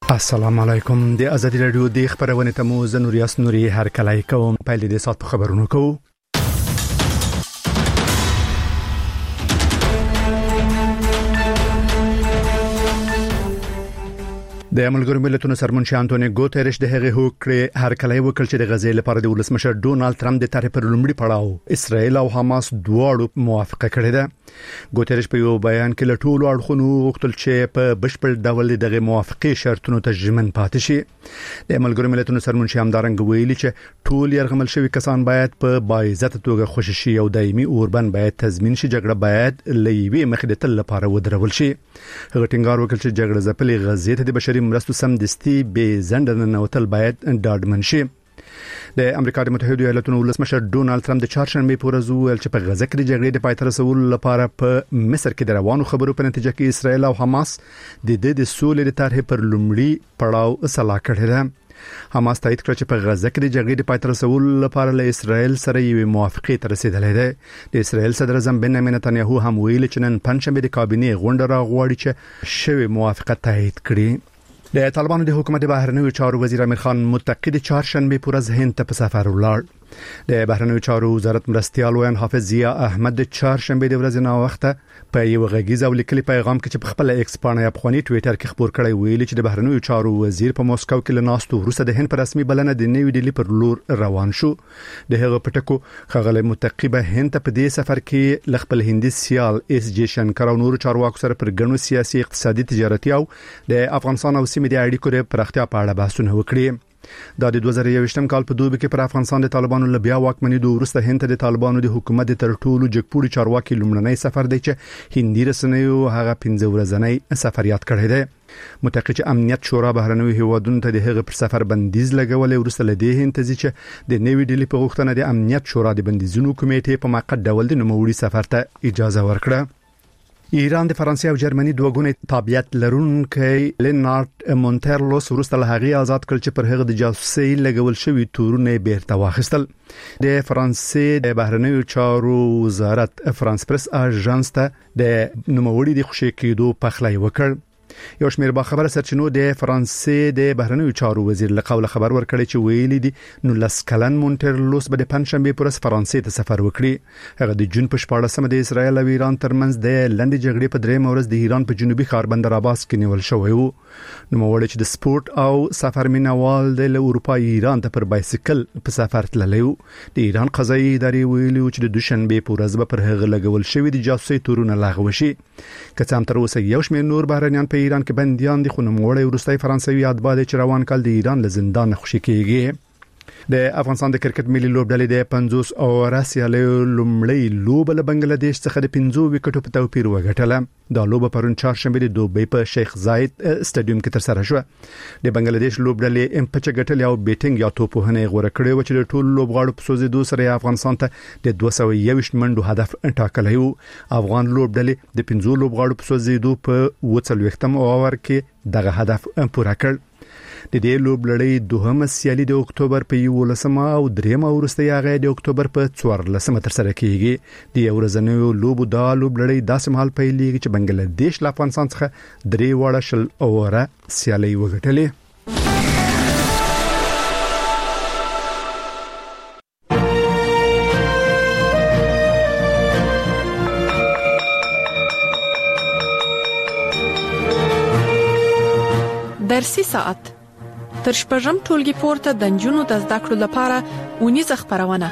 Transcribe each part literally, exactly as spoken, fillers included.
السلام علیکم. د ازادي رادیو د خبرونه تمو زنوریاس نوري هر کله کوم پایل د سات خبرونو کو. د ملګرو ملتونو سرمنشي انټونیو ګوتریش د هغه هوکړې هر کله وکړ چې د غزې لپاره د ولسمشر ډونالد ترامپ د طرح پر لومړي پړاو اسرائیل او حماس دواړو موافقه کړې ده. ګوتریش په یو بیان کې له ټولو اړخونو غوښتل چې په بشپړ ډول دغه موافقه شرطونو ته ژمن پاتې شي. د ملګرو ملتونو سرمنشي همدارنګ ویلي چې ټول يرغمل شوی کسان باید په باعزت توګه خوشی شي او دایمي اوربند باید تضمین شي. جګړه باید لېوي مخې د تل لپاره ودرول شي. هغه ټینګار وکړ چې جګړه ځپلې غزې ته د بشري مرستو سمدستي به زندان نوتل باید ډاډمن شي. د امریکا د متحده ایالاتونو ولسمشر ډونالد ترامپ د چهارشنبه په ورځ ویل چې په غزه کې د جګړې د پای ته رسولو لپاره په مصر کې د روانو خبرو په نتیجه کې اسرائیل او حماس د دې د سولې د طرح پر لومړي پړاو صلاح کړی دی. حماس تایید کړ چې په غزه کې د جګړې د پای ته رسولو لپاره له اسرائیل سره یو موافقه ته رسیدلې ده. د اسرائیل صدر اعظم بنیامین نتنیاهو هم ویل چې نن پنځشنبه د کابینې غونډه راغواړي چې شوی موافقه تایید کړي. د طالبانو د حکومت بهرنیو چارو وزیر امیر خان متقی د چهارشنبه په ورځ هند ته په سفر ولاړ. د بهرنیو چارو وزارت مرستيال وین حافظ ضیا احمد د چهارشنبه د ورځې نه وخته په یو غږیز او لیکلي پیغام کې چې په خپل ایکس باندې افغاني ټوئیټر کې خبر کړی ویلي چې د بهرنیو چارو وزیر په موسکو کې لناستو وروسته د هند پر رسمي بلنه د نیو ډیلی پر لور روان شو. د هغه پټکو خغل متقی به هند ته په دې سفر کې لخپل هندي سیال اس جی شنکر او نور چارواکو سره پر ګڼو سیاسي اقتصادي تجارتي او د افغانستان او سیمې د اړیکو د پراختیا په اړه بحثونه وکړي. دا د دوه زره یوویشتم کال په دوبي کې پر افغانستان د طالبانو لبیا واکمنۍ د ورسته هند ته د طالبانو د حکومت تر ټولو جګپوړي چارواکي لومړنی سفر دی چې هندي رسنیو هغه پنځه ورځنی سفر یاد کړی دی. متقی چې امنیت شورا بهرنیو هیوادونو ته د هغه پر سفر بندیز لګولې ورسته لدی هند ته چې د نیو ډیلی په غوښتنه د امنیت شورا د بندیزونو کمیټې په موقت ډول د نوموړي سفر ته اجازه ورکړه. ایران د فرانسې او جرمني دوه ګونې تابعیت لرونکي لینارد مونټرلوس ورسته له هغه آزاد کړ چې پر هغه د جاسوسي لګول شوی تورونه بیرته واخیستل. د فرانسې د بهرنیو چارو وزارت فرانس پریس اژانس ته د نوموړي د خوشی کېدو پخلی وکړ. یو شمېر با خبره سرچینو د فرانسې د بهرنیو چارو وزیر له قوله خبر ورکړی چې ویلي دي نو لسکلن مونټرلوس به د پنځشنبه پر ورځ فرانسې ته سفر وکړي. هغه د جون په شپاړسمه د اسرایل او ایران ترمنځ د لندې جګړې په درېمه ورځ د ایران په جنوبي ښار بندر عباس کې نیول شوی وو. نو موږ چې د سپورت او سفر مینوال د اروپا ایران ته پر بایسیکل په سفر تللی وو. د ایران قضایي ادارې ویلي چې د دوشنبه په ورځ به پر هغه لګول شوی د جاسوسي تورونه لغوه شي. که څه هم تر اوسه یو شمېر نور بهرنیان په ایران کې بنديان دي خو نوموړی ورستۍ فرانسوي اتباع چې روان کال د ایران له زندان خوشی کېږي. د افغانستان د کرکټ ملي لوبډلې د پنځوس او راسیالې لومړی لوب له بنگلاديش څخه د پنځو وکټو په توپیر وګټله. دا لوب پرون چهارشنبه د دوبۍ په شیخ زاید سټاډیوم کې تر سره شو. د بنگلاديش لوبډلې ام پچ ګټل او بیټینګ یا توپونه غوړه کړې و چې د ټول لوبغاړو په سوزیدو سره افغانستان ته د دوه سوه یوویشت منډو هدف ټاکلی و. افغان لوبډلې د پنځو لوبغاړو په سوزیدو په اووه څلوېښتم اوور کې دغه هدف پوره کړ. د دې لوبلړۍ دوهمه سیالي د اکتوبر په یولسمه او دریمه ورسته هغه د اکتوبر په څوارلسمه تر سره کیږي. د ورځنیو لوبو د لوبلړۍ داسې مهال پیلېږي چې بنگلاديش له افغانستان څخه درې وړه شل اوره سیالي وګټلې. درسي ساعت تر شپږم ټولګي پورته د نجونو د زده کړو لپاره اونیزه خبرونه.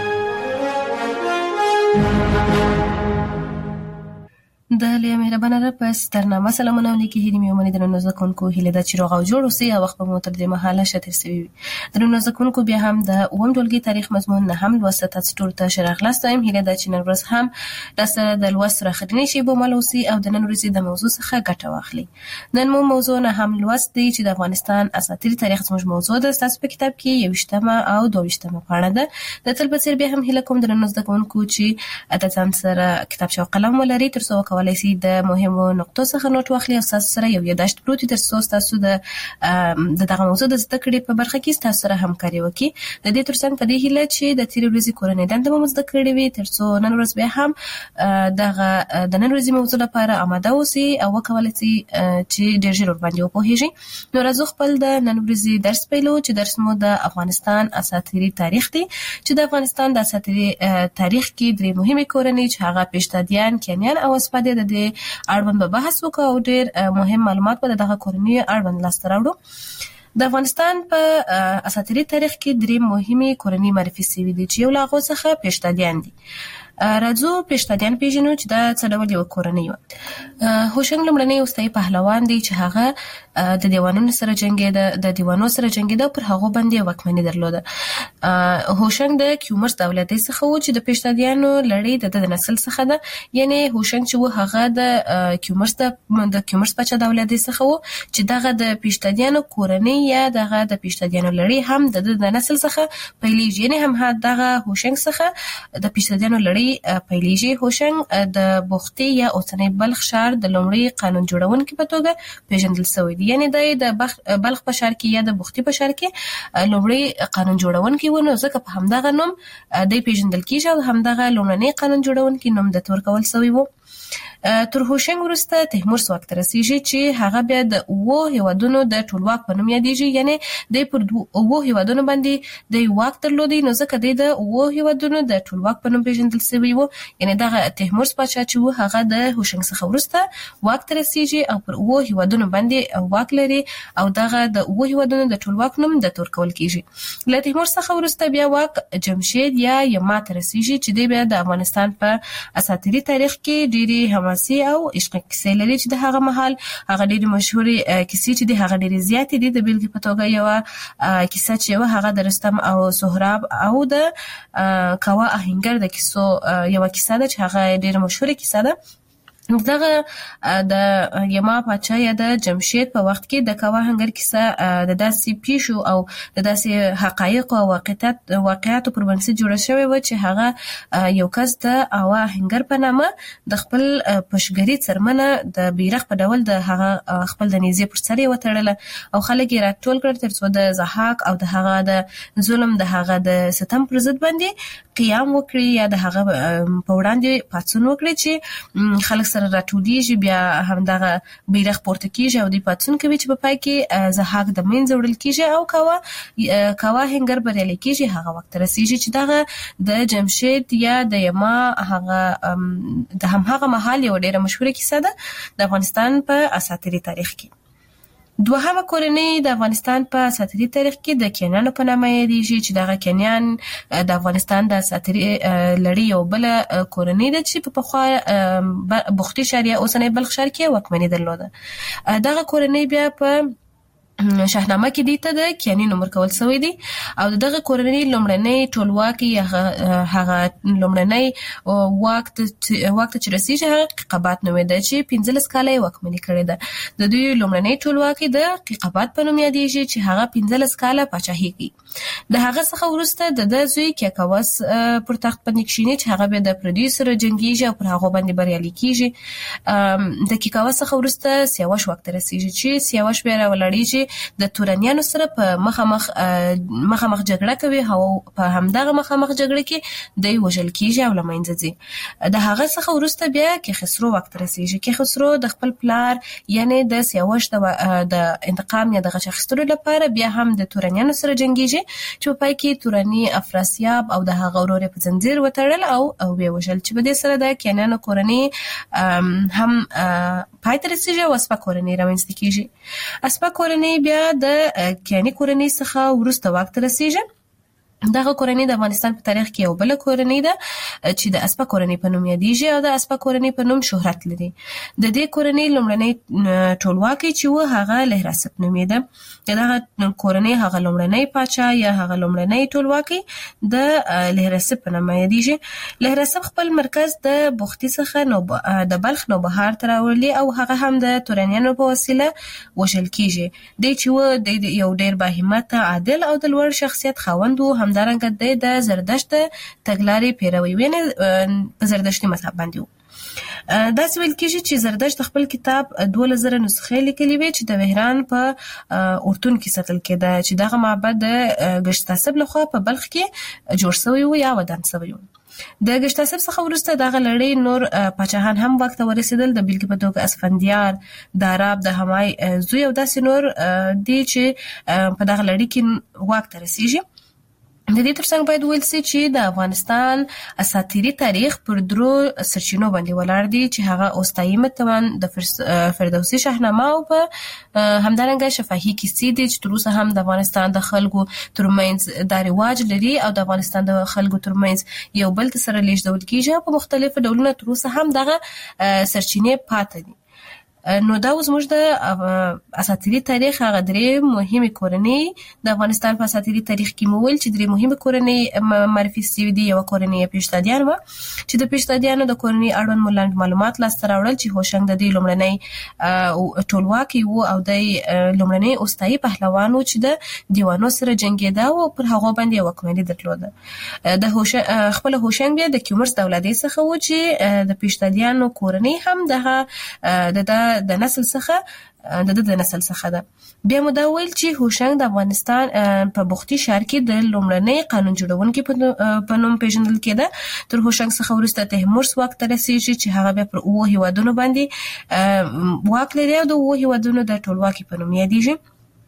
د لې مهربانه را پس ترنامه سلامونه علیکم هیریم یومنی درنو زکونکو هیله د چیرغ او جوړ اوسې او وخت په موتر د محاله شتر سوي درنو زکونکو بیا هم د اوم ټولګي تاریخ مضمون نه هم لوسته تاسو ټول ته شرح لاستایم هیله د چینل ورس هم د سره د لوست راخرنی شی بو مالوسی او د نن ورځې د موضوع څخه ګټه واخلي. نن مو موضوع نه هم لوست دی چې د افغانستان اساطیری تاریخ زموږ موضوع ده. تاسو په کتاب کې یوشتمه او دوهشتمه پاڼه ده. د تل په څیر بیا هم هیله کوم درنو زکونکو چې د ځان سره کتابچه او قلم ولري تر څو کولای شي د مهمو نقطو څخه نوٹ واخلي او تاسو سره یو یاداشت پروت تر څو تاسو د د دغه موضوع د زده کړې په برخه کې تاسو سره همکاري وکړي. د دې ترڅنګ په دې هیله چې د تیر ورځې کورنۍ دنده مو زده کړې وي تر څو نن ورځ به هم دغه د نن ورځې موضوع لپاره آماده اوسئ او وکولای شئ چې ډېر ژر باندې وپوهیږئ. نو راځو خپل د نن ورځې درس پیلو چې درس مو د افغانستان اساطیري تاریخ دی چې د افغانستان د اساطیري تاریخ کې درې مهمه کورنۍ چې هغه پیشتادیان، کینیان او اسپادي د دې اړوند به بحث وکړو او ډېر مهم معلومات به دغه کورنۍ اړوند لاسته راوړو. د افغانستان په اساطیري تاریخ کې درې مهمه کورنۍ معرفي شوې دي چې یو لا غو څخه پیشتادیان دي. راځو پیشتادیان پیژنو چې دا څه ډول یو کورنۍ و. هوشنګ لومړنی اوستایي پهلوان دی چې هغه د دیوانونو سره جنگیده، د دیوانو سره جنگیده او پر هغه باندې واکمني درلوده. هوشنګ د کیومرس دولتي څخه و چې د پیشتادیانو لړۍ د نسل څخه ده، یعنی هوشنګ چې و هغه د کیومرس د د کیومرس پاچا دولتي څخه و چې دغه د پیشتادیانو کورنۍ یا دغه د پیشتادیانو لړۍ هم د د نسل څخه پیلېږي، یعنی هم دغه هوشنګ څخه د پیشتادیانو لړۍ پیلېږي. هوشنګ د بوختي یا اوسنۍ بلخ ښار د لومړي قانون جوړونکي په توګه پیژندل شوی دی، یعنی د بلخ په ښار کې یا د بوختي په ښار کې لومړي قانون جوړونکي و، نو ځکه په همدغه نوم د پیژندل کیږي او همدغه لومړنی قانون جوړونکي نوم د تور کول شوی و. تر هوشنګ وروسته تیمور واک ته رسیږي چې هغه بیا د اوو هیوادونو د ټولواک په نوم یادېږي، یعنی د پر اوو هیوادونو باندې د واک درلودي، نو ځکه د اوو هیوادونو د ټولواک په نوم پیژندل شوی و. یعنی دغه تیمور پاچا چې و هغه د هوشنګ څخه وروسته واک ته رسیږي او پر اوو هیوادونو باندې واک لري او دغه د اوو هیوادونو د ټولواک نوم د تور کول کیږي. له تیمور څخه وروسته بیا واک جمشید یا یما ته رسیږي چې د بیا د افغانستان په اساطیري تاریخ کې ډېری هم او عشق کیسې لري چې د هغه مهال هغه ډېری مشهورې کیسې چې د هغه ډېری زیاتې دي. د بیلګې په توګه یو کیسه چې و هغه د رستم او سهراب او د کاوه آهنګر د کیسو یو کیسه ده چې هغه ډېره مشهوره کیسه ده. دغه د یما پاچا یا د جمشید په وخت کې د کاوه آهنګر کیسه د داسې پیښو او د داسې حقایق او واقعیت واقعیاتو پر بنسټ جوړه شوې و چې هغه یو کس د کاوه آهنګر په نامه د خپل پشګری څرمنه د بیرغ په ډول د هغه خپل د نیزې پر سر یې وتړله او خلک یې راټول کړل تر څو د ضحاک او د هغه د ظلم د هغه د ستم پر ضد باندې قیام وکړي یا د هغه په وړاندې پاڅون وکړي چې خلک سره راټولېږي، بیا همدغه بیرغ پورته کیږي او د پاڅون کوي چې په پای کې ضحاک د منځه وړل کیږي او کاوه کاوه آهنګر بریالی کیږي. هغه وخت رسیږي چې دغه د جمشید یا د یما هغه د همهغه مهال یو ډېره مشهوره کیسه ده د افغانستان په اساطیري تاریخ کې. دوهمه کورنۍ د افغانستان په اساطیري تاریخ کې د کینیانو په نامه یادېږي چې دغه کینیان د افغانستان د اساطیري لړۍ یو بل کورنۍ ده چې په پخوا بوختي ښار یا اوسنۍ بلخ ښار کې واکمني درلوده. دغه کورنۍ بیا په شاهنامه کې دی ته د کیانی نوم ورکول شوی دی او دغه کورنۍ لومړنۍ ټولواکي هغه لومړنۍ واک ته واک ته رسیږي هغه قبات نومېده چې پنځلس کاله یې واکمني کړې ده. د دوی لومړنۍ ټولواکي د قبات په نوم یادېږي چې هغه پنځلس کاله پاچاهي کوي. د هغه څخه وروسته د د زوی کیکاوس پر تخت باندې کښیني چې هغه به د پردیو سره جنګیږي او پر هغه باندې بریالي کیږي. د کیکاوس څخه وروسته سیاوش واک ته رسیږي چې سیاوش بیا راولاړیږي د تورانیانو سره په مخامخ مخامخ جګړه کوي او په همدغه مخامخ جګړه کې د وژل کیږي او لمنځه ځي. د هغه څخه وروسته بیا کې خسرو وخت رسیږي. کې خسرو د خپل پلار یعنی د سیاوش د انتقام یا د غچ اخیستلو لپاره بیا هم د تورانیانو سره جنګیږي چې په پای کې تورانی افراسیاب او د هغه ورور په زنجیر وتړل او او به وژل چې په دې سره د کینیانو کورنۍ هم پای ته رسیږي او اسپا کورنۍ رامنځته کیږي. اسپا کورنۍ بیا د کیانی کورنۍ څخه وروسته واک ته رسیږي. دغه کورنۍ د افغانستان په تاریخ کې یو بل کورنۍ ده چې د اسپا کورنۍ په نوم یادېږي او د اسپا کورنۍ په نوم شهرت لري. د دې کورنۍ لومړنۍ ټولواکي چې و هغه لهراسپ نومېده. دغه کورنۍ هغه لومړنۍ پاچا یا هغه لومړنۍ ټولواکي د لهراسپ په نوم یادېږي. لهراسپ خپل مرکز د بوختي څخه نو د بلخ نوبهار ته راوړي او هغه هم د تورانیانو په وسیله وژل کیږي. دی چې و د یو ډېر باهمته عادل او د لوړ شخصیت خاوند و. همدارنګه د زردشت تګلارې پیروي ویني په زردشتي مذهب باندې و. دا څه ویل کېږي چې زردشت خپل کتاب دوه زره نسخې لیکلي وي چې د وهران په اردن کې ساتل کېده چې دغه معبد د ګشتاسب لخوا په بلخ کې جوړ شوی و یا ودان شوی و. د ګشتاسب څخه وروسته دغه لړۍ نور پاچاهان هم وخت ورسېدل، د بیلګې په توګه اسفندیار، داراب، د همای زوی او داسې نور دي چې په دغه لړۍ کې واک ته رسیږي. د دې ترڅنګ باید ویل سي چې د افغانستان اساطیري تاریخ پر درو سرچینو باندې ولاړ دي چې هغه اوستایي متن، د فردوسي شاهنامه او په همدارنګه شفاهي کیسې دي چې تر اوسه هم د افغانستان د خلکو ترمنځ دا رواج لري او د افغانستان د خلکو ترمنځ یو بل سره لیږدول کیږي په مختلفو ډولونو. تر اوسه هم دغه سرچینې پاتې دي. نو دا اوس موږ د اساطیري تاریخ هغه درې مهمه کورنۍ د افغانستان په اساطیري تاریخ کې مول چې درې مهمه کورنۍ معرفي شوې دي. یو کورنۍ پیشتادیان و چې د پیشتادیانو د کورنۍ اړوند ملاند معلومات لاسته راوړل چې هوشنګ د دې لومړنۍ ټولواکي وو او د لومړنۍ اوستایي پهلوان وو چې د دیوانو سره جنگیدا او پر هغه باندې وکمنۍ درلوده. د هوشنګ خپل هوشنګ بیا د کیومرث دولادي څخه و چې د پیشتادیانو کورنۍ هم دغه د د نسل څخه د د نسل څخه ده. بیا مو دا ویل چې هوشنګ د افغانستان په بوختي ښار کې د لومړنۍ قانون جوړونکي په نوم پیژندل کېده. تر هوشنګ څخه وروسته تیمور واک ته رسیږي چې هغه بیا پر اوه هیوادونو باندې واک لري او د اوه هیوادونو د ټولواکي په نوم یادېږي.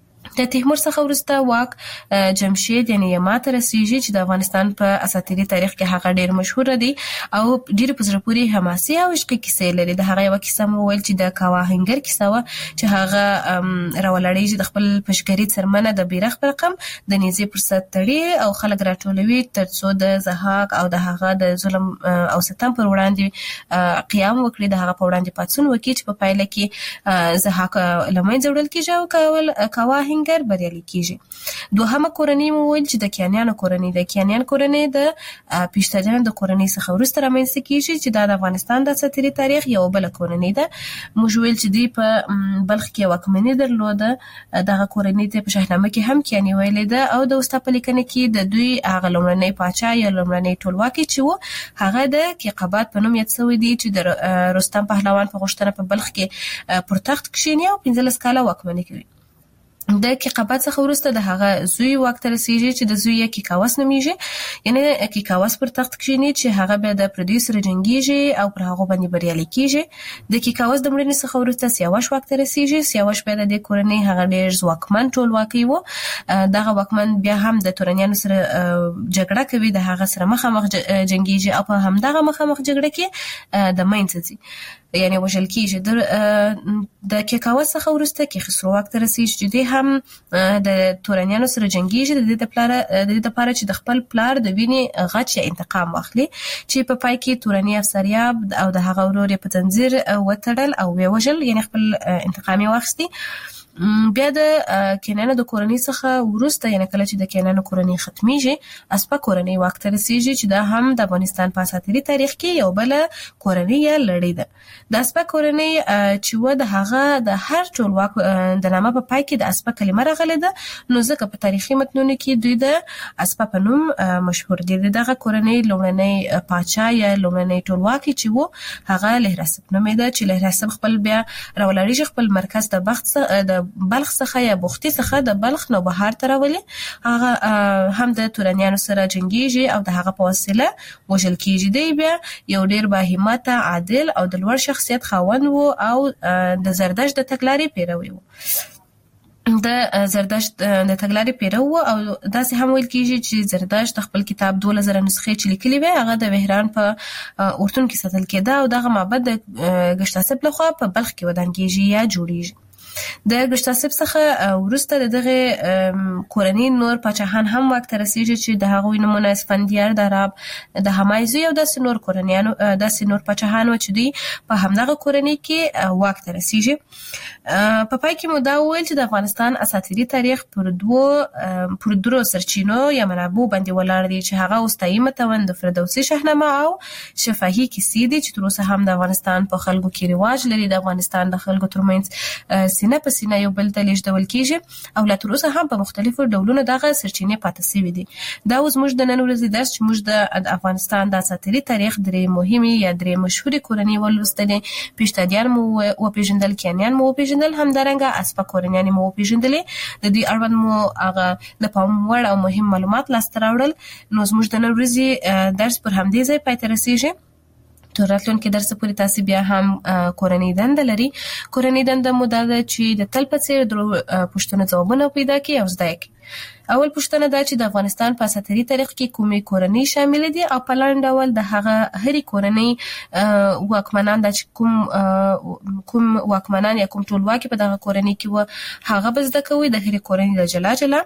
د تیمور څخه وروسته واک جمشید یعنی یما ته رسیږي چې د افغانستان په اساطیري تاریخ کې هغه ډیر مشهور دی او ډیر په زړه پورې حماسي او عشقي کیسې لري. د هغه یو کیسه مو ویل چې د کاواهنګر کیسه و چې هغه راولړی چې د خپل پشګری څرمنه د بیرغ په رقم د نيزي پر سر تړي او خلک راټولوي ترڅو د زهاق او د هغه د ظلم او ستم پر وړاندې قیام وکړي، د هغه په وړاندې پاتون وکړي چې په پایله کې زهاق لمن جوړل کیږي او کاول کاواهنګر بریالي کیږي. دوهمه کورنۍ مو ویل چې د کیانیانو کورنۍ د کیانیان کورنۍ د پیشتادیانو د کورنۍ څخه وروسته رامنځته کیږي چې د افغانستان د اساطیري تاریخ یو بل کورنۍ ده. موږ ویل چې دی په بلخ کې واکمنۍ درلوده. دغه کورنۍ ته په شاهنامه کې هم کیانی ویلې ده او د اوستا په لیکنه کې د دوی هغه لومړنۍ پاچا یا لومړنۍ ټولواکي چې وو هغه د کیقبات په نوم یاد شوی دی چې د رستم پهلوان په غوښتنه په بلخ کې پر تخت کښینی او پنځلس کاله واکمني کوي. د کیقبات څخه وروسته د هغه زوی واک ته رسیږي چې د زوی کیکاوس نومیږي، یعنی کیکاوس پر تخت کښینی چې هغه به د پردیو سره جنگیږي او پر هغه باندې بریالي کیږي. د کیکاوس د مړینې څخه وروسته سیاوش واک ته رسیږي. سیاوش بیا د کورنۍ هغه ډیر ځواکمن ټولواکي وو. دغه واکمن بیا هم د تورنیانو سره جګړه کوي، د هغه سره مخامخ جنگیږي او په همدغه مخامخ جګړه کې د مینځ ځي یعنی وژل کیږي. د کیکاوس څخه وروسته کې خسرو واک ته رسیږي چې د هم د تورنیانو سره جنگیږي د دې لپاره د دې لپاره چې د خپل پلار د وینې غچ یا انتقام واخلي، چې په پای کې تورنی افسریاب او د هغه ورور په تنظیر وتړل او وژل یعنی خپل انتقام واخستي. بیا د کینانو د کورنۍ څخه وروسته یعنی کله چې د کینانو کورنۍ ختمیږي اسپا کورنۍ واک ته رسیږي چې دا هم د افغانستان په اساطیري تاریخ کې یو بل کورنۍ یا لړۍ ده. د اسپا کورنۍ چې و د هغه د هر ټولواک د نامه په پای کې د اسپا کلمه راغلې ده، نو ځکه په تاریخي متنونو کې دوی د اسپا په نوم مشهور دي. دغه کورنۍ لومړنۍ پاچا یا لومړنۍ ټولواکي چې و هغه لهراسب نومېده چې لهراسب خپل بیا راولړي خپل مرکز د بخت د بلخ څخه یا بوختي څخه د بلخ نوبهار ته راولي. هغه هم د تورنیانو سره جنگیږي او د هغه په وسیله وژل کیږي. دی بیا یو ډیر باهمته، عادل او د لوړ شخصیت خاوند وو او د زردشت د تګلارې پیروي وو. د زردشت د تګلارې پیرو او داسې هم ویل کیږي چې زردشت خپل کتاب دوه زره نسخې چې لیکلي وي هغه د وهران په اردن کې ساتل کېده او دغه معبد د ګشتاسب لخوا په بلخ کې ودان کیږي یا جوړیږي. د ګشتاسب څخه وروسته دغه کورنۍ نور پاچاهان هم واک ته رسیږي چې د هغوی نمونه اسفندیار، داراب، د همای زوی او داسې نور کورنیانو داسې نور پاچاهانو چې دوی په همدغه کورنۍ کې واک ته رسیږي. په پای کې مو دا وویل چې د افغانستان اساطیري تاریخ پر دوه پر درو سرچینو یا منابعو باندې ولاړ دی چې هغه اوستایي متن د فردوسي شاهنامه او شفاهي کیسې دي چې تر اوسه هم د افغانستان په خلکو کې رواج لري. د افغانستان د خلکو ترمنځ سینه په سینه یو بل ته لیږدول کیږي او لا تر اوسه هم په مختلفو ډولونو دغه سرچینې پاتې شوي دي. دا اوس موږ د نن ورځې درس چې موږ د افغانستان د اساطیري تاریخ درې مهمې یا درې مشهورې کورنۍ ولوستلې. پیشتادیان مو وپېژندل، کیانیان مو وپېژندل، همدارنګه اسپه کورنیان مو وپېژندلې. د دې اړوند مو هغه د پام وړ او مهم معلومات لاسته راوړل. نو زموږ د نن ورځې درس پر همدې ځای پای ته رسیږي. تر راتلونکي درس پورې تاسو بیا هم کورنۍ دنده لري. کورنۍ دنده مو دا ده چې د تل په څیر درو پوښتنو ځوابونه پیدا کړئ او زده کړئ. اول پوښتنه دا چې د افغانستان په اساطیري تاریخ کې کومې کورنۍ شامل دي او په لاندې ډول د هغه هرې کورنۍ واکمنان د کوم کوم واکمنان یا کوم ټولواکي په دغه کورنۍ کې و هغه به زده کوئ د هرې کورنۍ د جلا جلا.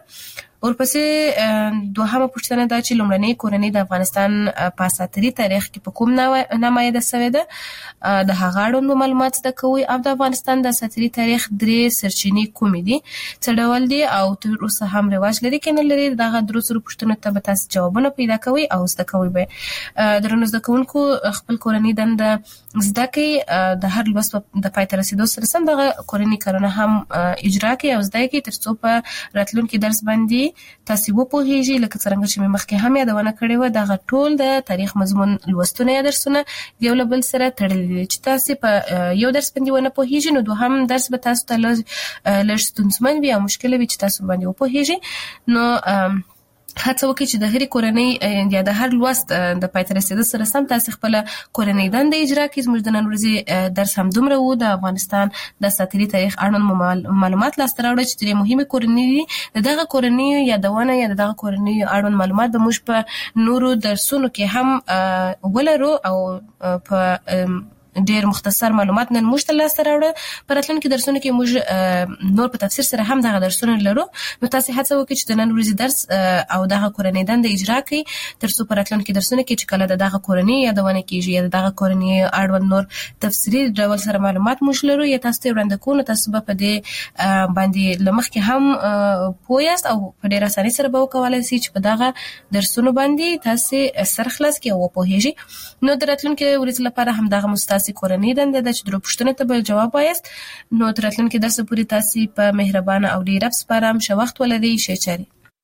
ورپسې دوهمه پوښتنه دا چې لومړنۍ کورنۍ د افغانستان په اساطیري تاریخ کې په کوم نمایده شوې ده د هغه اړوند معلومات زده کوئ او د افغانستان د اساطیري تاریخ درې سرچینې کومې دي، څه ډول دي او تر اوسه هم رواج لري که نه لري. دغه درو سرو پوښتنو ته به تاسو جوابونه پیدا کوئ او زده کوئ به. درنو زده کوونکو خپل کورنۍ دنده زده کړئ. د هر لوست د پای ته رسیدو سره سم دغه کورنۍ کارونه هم اجرا کړئ او زده کړئ تر څو په راتلونکي درس باندې تاسو وپوهیږئ. لکه څنګه چې مې مخکې هم یادونه کړې وه، دغه ټول د تاریخ مضمون لوستونه یا درسونه یو له بل سره تړلي دي. چې تاسو په یو درس باندې ونه پوهیږئ نو دوهم درس به تاسو ته لږ ستونزمن وي او مشکل وي چې تاسو باندې وپوهیږئ. نو هڅه وکړئ چې د هرې کورنۍ یا د هر لوست د پای ته رسیدو سره سم تاسو خپل کورنۍ دنده اجرا کړئ. زموږ د نن ورځې درس هم دومره و. د افغانستان د اساطیري تاریخ اړوند معلومات لاسته راوړل چې درې مهمې کورنۍ دي. د دغه کورنۍ یادونه یا د دغه کورنۍ اړوند معلومات به موږ په نورو درسونو کې هم ولرو او په ډېر مختصر معلومات نن موږ ته لاسته راوړل. په راتلونکي درسونو کې موږ نور په تفصیل سره هم دغه درسونه لرو. نو تاسو هڅه وکړئ چې د نن ورځې درس او دغه کورنۍ دنده اجرا کړئ تر څو په راتلونکي درسونو کې چې کله د دغه کورنۍ یادونه کیږي یا د دغه کورنۍ اړوند نور تفصیلي ډول سره معلومات موږ لرو یا تاسو ته وړاندې کوو، نو تاسو به په دې باندې له مخکې هم پوه یاست او په ډېره اسانۍ سره به وکولی شئ چې په دغه درسونو باندې تاسو سر خلاص کړئ او وپوهیږئ. نو د راتلونکي ورځې لپاره همدغه مو کورنۍ دنده ده چې درو پوښتنو ته به جواب وایاست. نو تر راتلونکي درس پورې تاسو په مهربانه او ډېر رب سپارم. ښه وخت ولرئ. ښه چارې.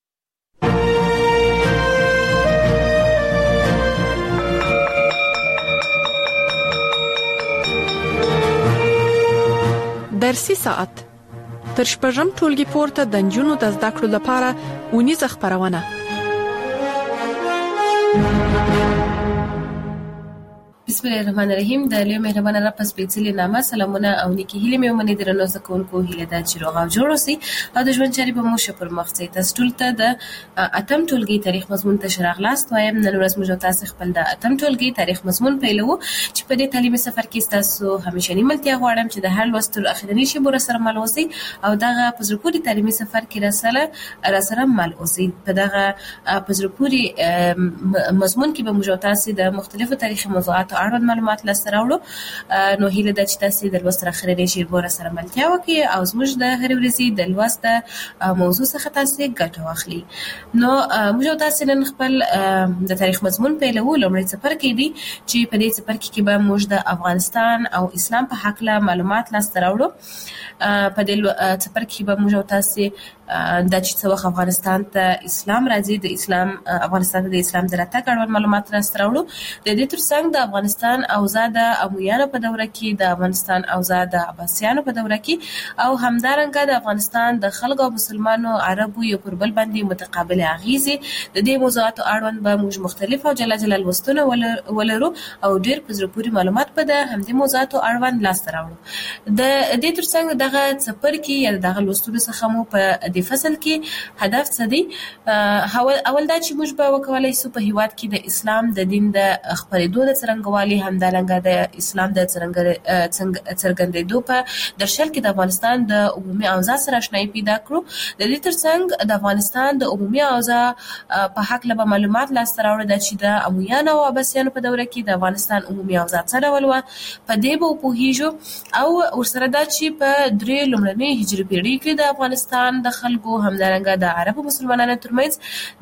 درسي ساعت تر شپږم ټولګي پورته د نجونو د زده کړو لپاره اونیزه خپرونه. بسم الله الرحمن الرحیم. د لوی مهربانه رب په سپېڅلي نامه سلامونه او نیکې هیلې مې ومنئ. درنو زده کوونکو، هیله ده چې روغ او جوړ اوسئ او د ژوند چارې به مو ښه پر مخ ځي. تاسو ټول ته د اتم ټولګي تاریخ مضمون ته ښه راغلاست وایم. نن ورځ موږ تاسو خپل د اتم ټولګي تاریخ مضمون پیلوو چې په دې تعلیمي سفر کې تاسو همیشنی ملتیا غواړم چې د هر لوست تر اخرنۍ شی بور سره مل اوسئ او دغه په زړه پورې تعلیمي سفر کې راسره راسره مل اوسئ. په دغه په زړه پورې مضمون کې به موږ تاسو د مختلفو تاریخي موضوعاتو اړوند معلومات لاسته راوړو. نو هیله ده چې تاسو د لوست اخرنۍ شی بور سره ملتیا وکړئ او زموږ د هر ورځې د لوست موضوع څخه تاسو ګټه واخلئ. نو موږ تاسو نن خپل د تاریخ مضمون پیلوو. لومړی څپرکی دی چې په دې څپرکی کې به موږ د افغانستان او اسلام په حق له معلومات لاسته راوړو. په دې څپرکی کې به موږ تاسو د چې څو وخت افغانستان ته اسلام راځي، د اسلام افغانستان ته د اسلام د راتګ اړوند معلومات لاسته راوړو. د دې ترڅنګ د افغانستان اوضاع د امویانو په دوره کې، د افغانستان اوضاع د عباسیانو په دوره کې او همدارنګه د افغانستان د خلکو او مسلمانو عربو یو پر بل باندې متقابل اغیزې د دې موضوعاتو اړوند به موږ مختلف او جلا جلا لوستونه ولرو او ډېر په زړه پورې معلومات به د همدې موضوعاتو اړوند لاسته راوړو. د دې ترڅنګ دغه څپرکی یا دغه لوستلو څخه مو په د فصل کې هدف څه دی؟ اول دا چې موږ به وکولای شو په هیواد کې د اسلام د دین د خپرېدو د څرنګوالي، همدارنګه د اسلام د څرګندېدو په درشل کې د افغانستان د عمومي اوضاع سره آشنایي پیدا کړو. د دې ترڅنګ د افغانستان د عمومي اوضاع په حق له معلومات لاسته راوړل چې د امویانو او عباسیانو په دوره کې د افغانستان عمومي اوضاع څه ډول وه. په دې به وپوهیږو او ورسره دا چې په درې لومړنۍ هجري پیړۍ کې د افغانستان د خلکو، همدارنګه د عربو مسلمانانو ترمنځ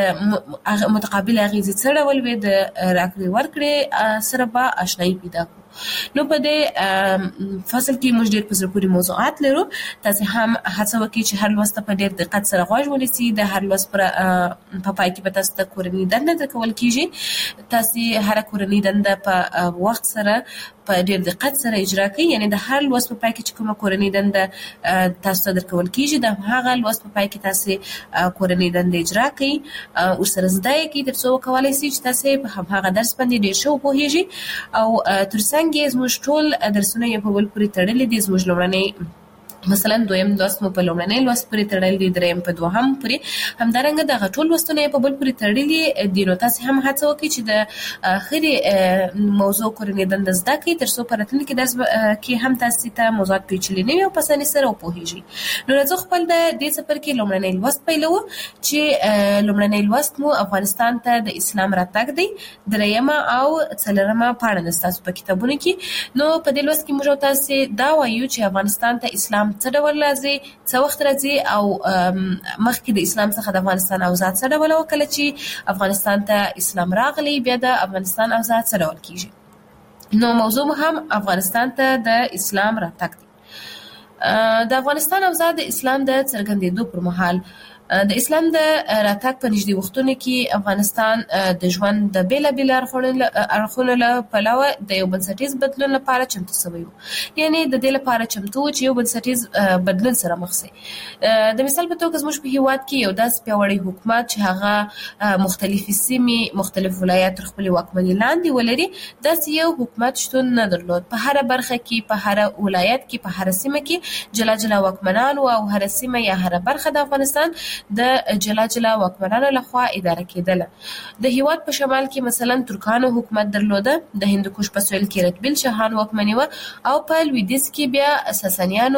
د متقابل اغیزې څه ډول وي، د راکړې ورکړې سره به آشنایي پیدا کړو. نو په دې فصل کې موږ ډېر په زړه پورې موضوعات لرو. تاسو هم هڅه وکړئ چې هر لوست په ډېر دقت سره غوږ ونیسئ. د هر لوست پر په پای کې به تاسو ته کورنۍ دنده درکول کیږي. تاسو هر کورنۍ دنده په وخت سره په ډېر دقت سره اجرا کړئ. یعنی د هر لوست په پای کې چې کومه کورنۍ دنده تاسو ته درکول کیږي د هغه لوست په پای کې تاسو کورنۍ دنده اجرا کړئ او سره زده کړئ تر څو وکولای شئ چې تاسو په هغه درس باندې ډېر ښه وپوهیږئ او ترڅنګ یې زموږ ټول درسونه یې په بل پورې تړلي دي. زموږ لومړنی مثلا دویم لوست مو په لومړنی لوست پورې تړل دي، دریم په دوهم پورې، همدارنګه دغه ټول لوستونه په بل پورې تړلي دي. نو تاسو هم هڅه وکړئ چې د خري موضوع کورنۍ دنده زده کړئ تر څو په راتلونکي درس کې هم تاسو ته موضوعات پیچلي نه وي او په اسانۍ سره وپوهیږئ. نو راځو خپل د دې څپرکي لومړنی لوست پیلوو چې لومړنی لوست مو افغانستان ته د اسلام راتګ دی، دریمه او څلورمه پاڼه ستاسو په کتابونو کې. نو په دې لوست کې موږ تاسو دا وایو چې افغانستان ته اسلام څه ډول راځي، څه وخت راځي او مخکې د اسلام څخه د افغانستان اوضاع څه ډول وه، کله چې افغانستان ته اسلام راغلی بیا د افغانستان اوضاع څه ډول کیږي. نو موضوع هم افغانستان ته د اسلام راتګ دی. د افغانستان اوضاع د اسلام د څرګندېدو پر مهال د اسلام د راتګ په نږدې وختونو کې افغانستان د ژوند د بیلابېلو اړخونو له پلوه د یو بنسټیز بدلون لپاره چمتو شوی و. یعنی د دې لپاره چمتو و چې یو بنسټیز بدلون سره مخ شي. د مثال په توګه زموږ په هیواد کې یو داسې پیاوړی حکومت چې هغه مختلفې سیمې مختلف ولایات تر خپلې واکمنۍ لاندې ولري، داسې یو حکومت شتون نه درلود. په هره برخه کې، په هره ولایت کې، په هره سیمه کې جلا جلا واکمنان او هره سیمه یا هره برخه د افغانستان د جلا جلا واکمنانو لخوا اداره کېدله. د هیواد په شمال کې مثلا ترکانو حکومت درلوده، د هندوکش په سویل کې رتبیل شاهان واکمني وه او په لویدیځ کې بیا ساسانیانو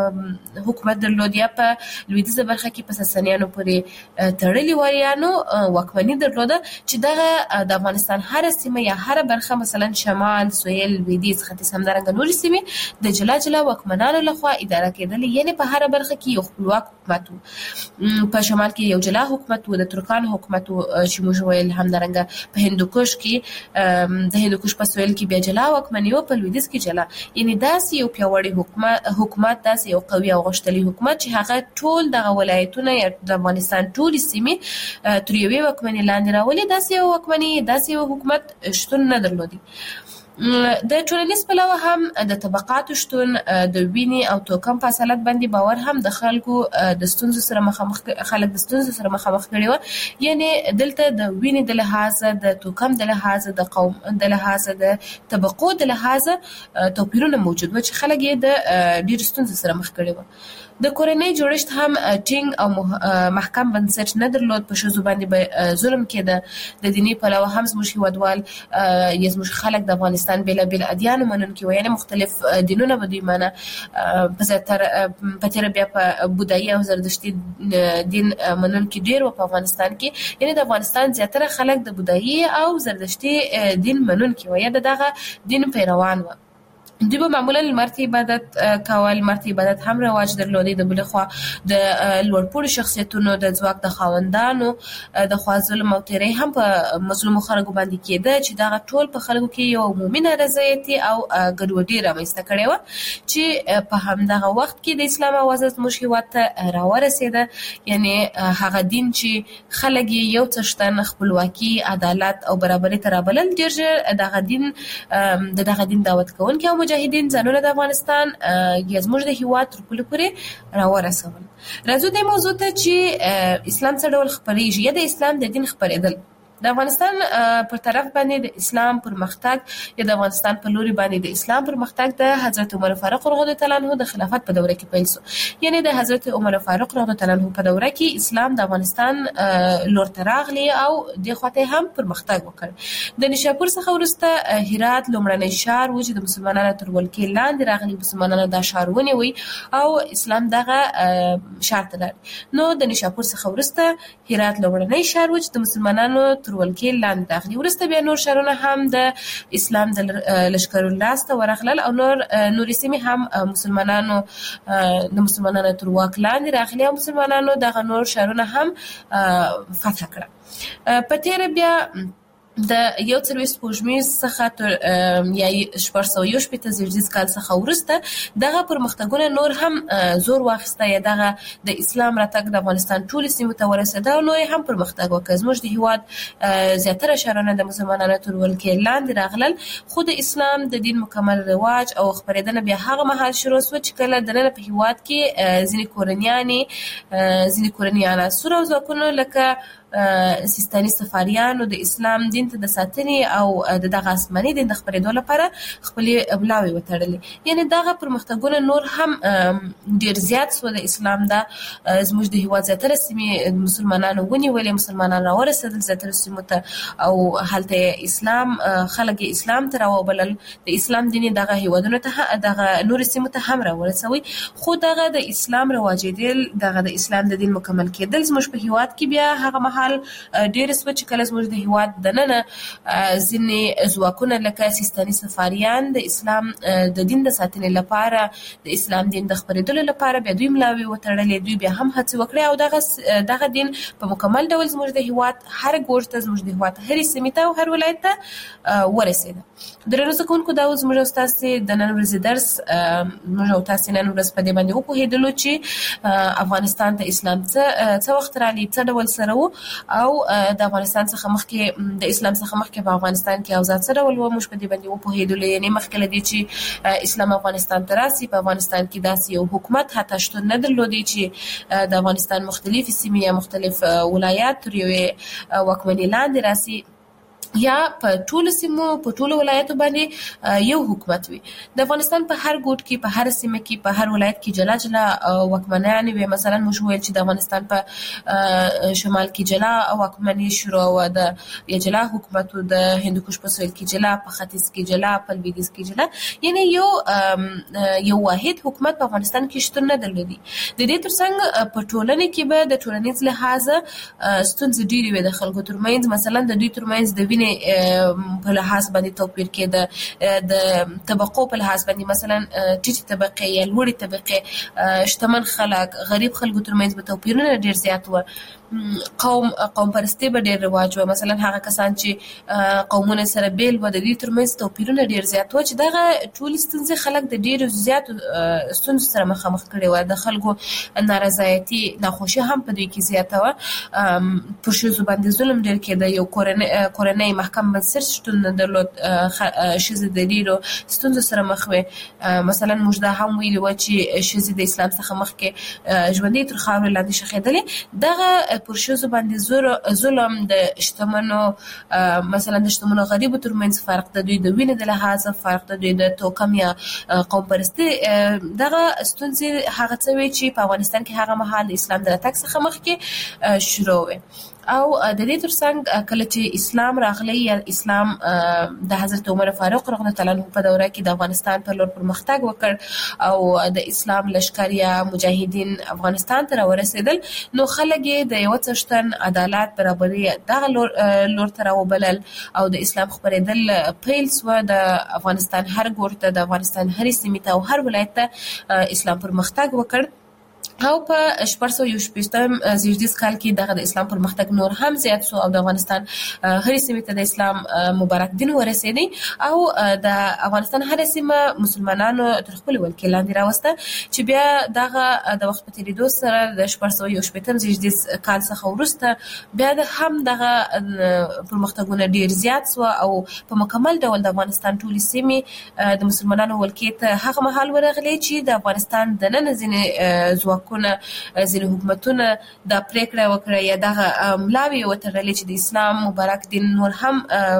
حکومت درلود، یا په لویدیځه برخه کې په ساسانیانو پورې تړلي وریانو واکمني درلوده چې دغه د افغانستان هره سیمه یا هره برخه مثلا شمال، سویل، لویدیځ، ختیځ همدارنګه نورې سیمې د جلا جلا واکمنانو لخوا اداره کېدلې. یعنی په هره برخه کې یو خپلواک حکومت و. په شمال کې یو جلا حکومت و، د ترکانو حکومت و چې موږ ویل، همدارنګه په هندوکش کې د هندوکش په سویل کې بیا جلا واکمني و، په لویدیځ کې جلا. یعنی داسې یو پیاوړی حکومت حکومت داسې یو قوي او غښتلی حکومت چې هغه ټول دغه ولایتونه یا د افغانستان ټولې سیمې تر یوې واکمنۍ لاندې راولي، داسې یو واکمني داسې یو حکومت شتون نه درلودي. د ټولنیز پلوه هم د طبقاتو شتون، د وینې او توکم په اصالت باندې باور هم د خلکو د ستونزو سره مخامخ خلک د ستونزو سره مخامخ کړي وو. یعنی دلته د وینې د لحاظه، د توکم د لحاظه، د قوم د لحاظه، د طبقو د لحاظه توپیرونه موجود و چې خلک یې د ډېرو ستونزو سره مخ کړي وو. د کورنۍ جوړښت هم ټینګ او محکم بنسټ نه درلود. په ښځو باندې به ظلم کېده. د دیني پلوه هم زموږ هېوادوال یا زموږ خلک د افغانستان بېلابېل ادیانو منونکي وو، یعنې مختلف دینونه به دوی منه. په زیاتره په تېره بیا په بودایي او زردشتي دین منونکي ډېر وو په افغانستان کې. یعنې د افغانستان زیاتره خلک د بودایي او زردشتي دین منونکي وو یا د دغه دین پیروان وو. دوی به معمولا لمر ته عبادت کول. لمر ته عبادت هم رواج درلودی. د بلې خوا د لوړپوړو شخصیتونو د ځواک د خاوندانو د خوا ظلم او تیری هم په مظلومو خلکو باندې کېده چې دغه ټول په خلکو کې یو عمومي نارضایتي او ګډوډي رامنځته کړې وه چې په همدغه وخت کې د اسلام اوازه زموږ هېواد ته راورسېده. یعنې هغه دین چې خلک یې یو څه شتن خپلواکي، عدالت او برابرۍ ته رابلل، ډېر ژر دغه دین د دغه دین دعوت کوونکي او مجاهدین ځانونه د افغانستان یا زموږ د هېواد تر پولې پورې راورسول. راځو دې موضوع ته چې اسلام څه ډول خپرېږي یا د اسلام د دین خپرېدل. د افغانستان پر طرف باندې د اسلام پرمختګ یا د افغانستان په لوري باندې د اسلام پرمختګ د حضرت عمر فاروق رضی الله تعالی عنه د خلافت په دوره کې پیل شو. یعنی د حضرت عمر فاروق رضی الله تعالی عنه په دوره کې اسلام د افغانستان لور ته راغلی او د خواته هم پرمختګ وکړ. د نشاپور څخه وروسته هرات لومړنی ښار و چې د مسلمانانو تر ولکې لاندې راغلي. مسلمانانو دا ښار ونیوی او اسلام دغه ښار ته لاړ. نو د نشاپور څخه وروسته هرات لومړنی ښار و چې د مسلمانانو ولکې لاندې راغلي. وروسته بیا نور ښارونه هم د اسلام د لښکرو لاسته ورغلل او نور نورې سیمې هم مسلمانانو د مسلمانانو تر واک لاندې راغلي او مسلمانانو دغه نور ښارونه هم فتح کړه. په تېره بیا د یو څلوېښت سپوږمیز څخه تر یا شپږ سوه یو شپېته زیږدیز کال څخه وروسته دغه پرمختګونه نور هم زور واخیسته، یا دغه د اسلام راتګ د افغانستان ټولې سیمو ته ورسېده او نور هم پرمختګ وکړ. زموږ د هېواد زیاتره ښارونه د مسلمانانو تر ولکې لاندې راغلل، خو د اسلام د دین مکمل رواج او خپرېدنه بیا هغه مهال شروع شوه چې کله دننه په هېواد کې ځینې کورنیانې ځینې کورني عناصر او ځواکونه لکه سیستاني صفاریانو د اسلام دین ته د ساتنې او د دغه آسماني دین د خپرېدو لپاره خپلې بلاوې وتړلې. یعنې دغه پرمختګونه نور هم ډېر زیات سوه د اسلام دا زموږ د هېواد زیاتره سیمې مسلمانانو ونیولې، مسلمانان راورسېدل زیاتره سیمو ته او هلته اسلام خلک یې اسلام ته راوبلل، د اسلام دین دغه هېوادونو ته دغه نورو سیمو ته هم راورسوي. خو دغه د اسلام رواجېدل، دغه د اسلام د دین مکمل کېدل زموږ په هېواد کې بیا هغه مهال ډېر سوه چې کله زموږ د هېواد دننه ځینې ځواکونه لکه سیستاني صفاریان د اسلام د دین د ساتنې لپاره، د اسلام دین د خپرېدلو لپاره بیا دوی ملاوې وتړلې، دوی بیا هم هڅې وکړې او دغه دغه دین په مکمل ډول زموږ د هېواد هر ګوټ ته، زموږ د هېواد هرې سیمې ته او هر ولایت ته ورسېده. درنو زده کوونکو، دا اوس زموږ او ستاسې د نن ورځې درس، موږ او تاسې نن ورځ په دې باندې وپوهېدلو چې افغانستان ته اسلام څه څه وخت راغلی، څه ډول سره و او د افغانستان څخه مخکې د اسلام څخه مخکې په افغانستان کې اوضاع څه ډول وه. موږ په دې باندې وپوهېدلو، یعنې مخکې له دې چې اسلام افغانستان ته راسي، په افغانستان کې داسې یو حکومت حتی شتون نه درلودی چې د افغانستان مختلفې سیمې یا مختلف ولایات تر یوې واکمنۍ لاندې راسي، یا په ټولو سیمو په ټولو ولایتو باندې یو حکومت وي. د افغانستان په هر ګوټ کې، په هر سیمه کې، په هر ولایت کې جلا جلا واکمنانې وي. مثلا موږ ویل چې د افغانستان په شمال کې جلا واکمني شروع وه، د یا جلا حکومت و، د هندوکش په سویل کې جلا، په ختیځ کې جلا، په لویدیځ کې جلا، یعنې یو یو واحد حکومت په افغانستان کې شتون نه درلودي. د دې ترڅنګ په ټولنې کې به د ټولنیز لحاظه ستونزې ډېرې وې د خلکو ترمنځ. مثلا د دوی ترمنځ د په لحاظ باندې توپیر کېده، د طبقو په لحاظ باندې، مثلا ټیټې طبقې یا لوړې طبقې، شتمن خلک، غریب خلکو ترمنځ به توپیرونه ډېر زیات وو. قوم قوم پرستي به ډېر رواج و. مثلا هغه کسان چې قومونه سره بیل و، د دوی ترمنځ توپیرونه ډېر زیات وو چې دغه ټولې ستونزې خلک د ډېرو زیاتو ستونزو سره مخامخ کړي وو. د خلکو نارضایتي، ناخوښي هم په دوی کې زیاته وه. پر ښځو باندې ظلم ډېر کېده، یو کورنۍ محکم بنسټ شتون نه درلود، ښځې د ډېرو ستونزو سره مخ وې. مثلا موږ دا هم ویلي وو چې ښځې د اسلام څخه مخکې ژوندۍ تر خاورې لاندې ښخېدلې. دغه پر ښځو باندې ظلم، د شتمنو مثلا د شتمنو غریبو ترمنځ فرق، د دوی د وینې د لحاظه فرق، د دوی د توکم یا قوم پرستي، دغه ستونزې هغه څه وې چې په افغانستان کې هغه مهال د اسلام د راتګ څخه مخکې شروع وې. او د دې ترڅنګ کله چې اسلام راغلی، یا اسلام د حضرت عمر فاروق رضی الله تعالی عنه په دوره کې د افغانستان په لور پرمختګ وکړ او د اسلام لښکر یا مجاهدین افغانستان ته راورسېدل، نو خلک یې د یو څښتن عدالت، برابري دغه لور, لور ته راوبلل او د اسلام خپرېدل پیل سوه. د افغانستان هر ګوټ ته، د افغانستان هرې سیمې ته او هر ولایت ته اسلام پرمختګ وکړ. او په شپږ سوه یو شپېتم زیږدیز کال کې دغه د اسلام پرمختګ نور هم زیات سو او د افغانستان هرې سیمې ته د اسلام مبارک دین ورسېدی او د افغانستان هرې سیمه مسلمانانو تر خپلې ولکې لاندې راوسته، چې بیا دغه د وخت په تېرېدو سره د شپږ سوه یو شپېتم زیږدیز کال څخه وروسته بیا د هم دغه پرمختګونه ډېر زیات سوه او په مکمل ډول د افغانستان ټولې سیمې د مسلمانانو ولکې ته هغه مهال ورغلې چې د افغانستان دننه ځینې ځواکونه، ځینې حکومتونه دا پریکړه وکړه یا دغه ملاوې وتړلې چې د اسلام مبارک دین نور هم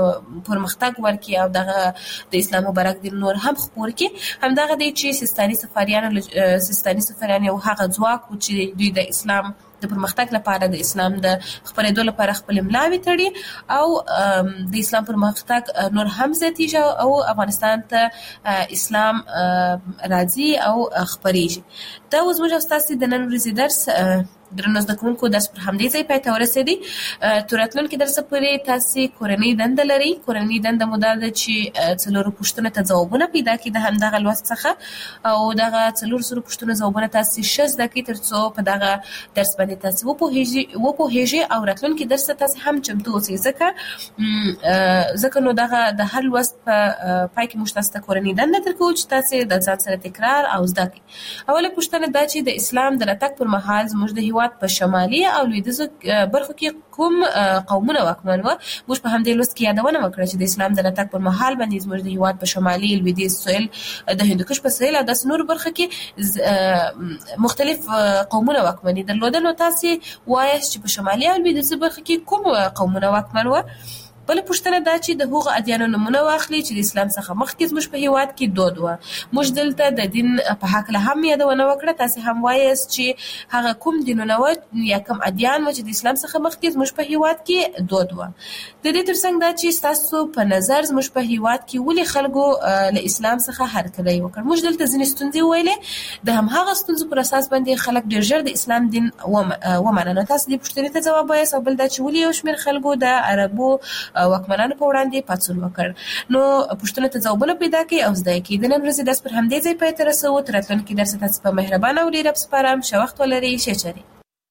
پرمختګ ورکړي او دغه د اسلام مبارک دین نور هم خپور کړي. همدغه دی چې سیستاني صفاریان سیستاني صفاریان یو هغه ځواک و چې دوی د اسلام د پرمختګ لپاره، د اسلام د خپرېدو لپاره خپل ملاوې تړي او د اسلام پرمختګ نور هم زیاتېږي او افغانستان ته اسلام راځي او خپرېږي. دا اوس موږ او ستاسې د نن ورځې درس درنو زده کوونکو درس پر همدې ځای پای ته ورسېدی. تراتلونکي درس پورې تاسو کورنۍ دنده لري. کورنۍ دنده مو دا ده چې څلورو پوښتنو ته ځوابونه پیدا کړئ د همدغه لوست څخه او دغه څلور سلو پوښتنو ځوابونه تاسو شش دقیقې ترڅو په دغه درس باندې تاسو وپوهیږئ وپوهیږئ او راتلونکي درس ته تاسو هم چمتو اوسئ. ځکه ځکه نو دغه د هر لوست په پای کې موږ تاسو ته کورنۍ دنده درکوو چې تاسو د ځان سره تکرار او زده کړئ. اوله پوښتنه دا چې د اسلام د راتګ پر مهال زموږ د هیواد په شمالي او لویدیځو برخو کې کوم قومونه واکمن وو. موږ په همدې لوست کې یادونه وکړه چې د اسلام د راتګ پر مهال باندې زموږ د هیواد په شمالي لویدیځ سویل د هندوکش په سویل او د نور برخه کې مختلف قومونه واکمني درلودل. نو تاسو وایاست چې په شمالي او لویدیځ برخه کې کوم قومونه واکمن وو. بل پوښتنه دا چې د هغو ادیانو نمونه واخلي چې د اسلام څخه مخکې زموږ په هیواد کې دود و. موږ دلته د دین په حق له هم یادونه وکړه. تاسو هم وایاست چې هغه کوم دینونه و یا کوم ادیان و چې د اسلام څخه مخکې زموږ په هیواد کې دود و. د دې ترڅنګ دا چې تاسو په نظر زموږ په هیواد کې ولې خلکو له اسلام څخه هرکلی وکړ. موږ دلته ځینې ستونزې ویلې د هم هغه ستونزو پر اساس باندې خلک ډېر ژر د اسلام دین ومنه. نو تاسو دې پوښتنې ته ځواب وایاست او بل دا چې ولې یو شمېر خلکو د عربو واکمنانو په وړاندې پاڅون وکړ. نو پوښتنه ته ځوابونه پیدا کړئ او زده کړئ. د نن ورځې درس پر همدې ځای پای ته رسوو. تر راتلونکي درس تاسو په مهربانه او ډېر سپارم. ښه وخت ولرئ. ښه چارې.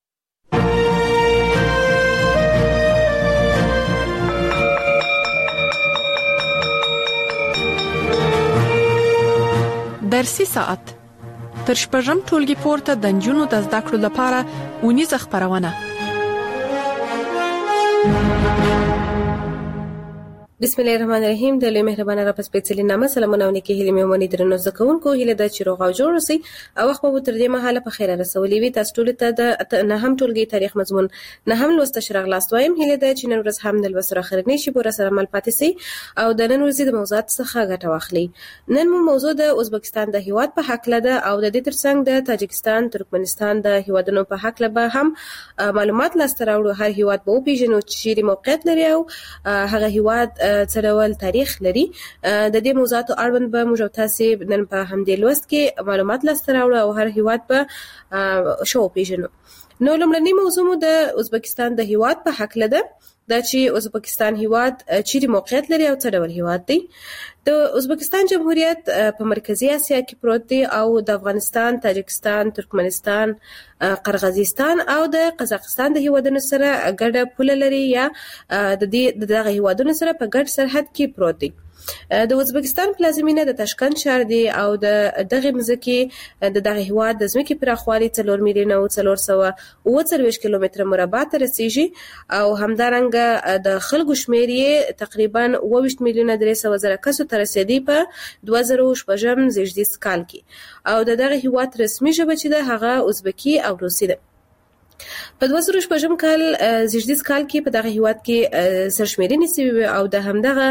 درسي ساعت تر شپږم ټولګي پورته د نجونو د زده کړو لپاره اونیزه خبرونه. بسم الله الرحمن الرحیم. د لوی مهربانه رب سپېڅلي نامه سلامونه او نیکي هیلې مې ومني درنو زده کوونکو. هیله ده چې روغ او جوړ اوسئ او وخت به تر دې مهاله په خیره رسولي وي. تاسو ټول ته د نهم ټولګي تاریخ مضمون نهم لوست شرغ لاست وایم. هیله ده چې نن ورځ هم د لوست سره اخرنی شي پوره سره عمل پاتې سي او د نن ورځې د موضوعات څخه ګټه واخلي. نن مو موضوع د ازبکستان د هیواد په حق لده او د دې ترڅنګ د تاجکستان ترکمنستان د هیوادونو په حق لبه هم معلومات لاسته راوړو. هر هیواد به وپیژنو چې چیرې موقعیت لري او هغه هیواد څه ډول تاریخ لري. د دې موضوعاتو اړوند به موږ تاسو نن په همدې لوست کې معلومات لاسته راوړو او هر هیواد به شو پیژنو. نو لومړنی موضوع مو د ازبکستان د هیواد په حق لده دا چې ازبکستان هیواد چیرې موقعیت لري او څه ډول هیواد دی. د ازبکستان جمهوریت په مرکزی اسیا کې پروت دی او د افغانستان، تاجکستان، ترکمنستان، قرغیزستان او د قزاقستان د هیوادونو سره ګډه پوله لري یا د دې دغه هیوادونو سره په ګډ سرحد کې پروت دی. د ازبکستان پلازمینه د تاشکند ښار دی او د دغه مځکې د دغه هیواد د ځمکې پراخوالی څلور میلیونه او څلور سوه اوه څلوېښت کیلومتره مربع ته رسیږي او همدارنګه د خلکو شمېر یې تقریبا اوه ویشت میلیونه درې سوه زره کسو ته رسېدی په دوه زره شپږم زیږدیز کال کې او د دغه هیواد رسمي ژبه چې ده هغه ازبکي او روسي ده. په دوه زره شپږم کال زیږدیز کال کې په دغه هیواد کې سرشمېرنې شوې او د همدغه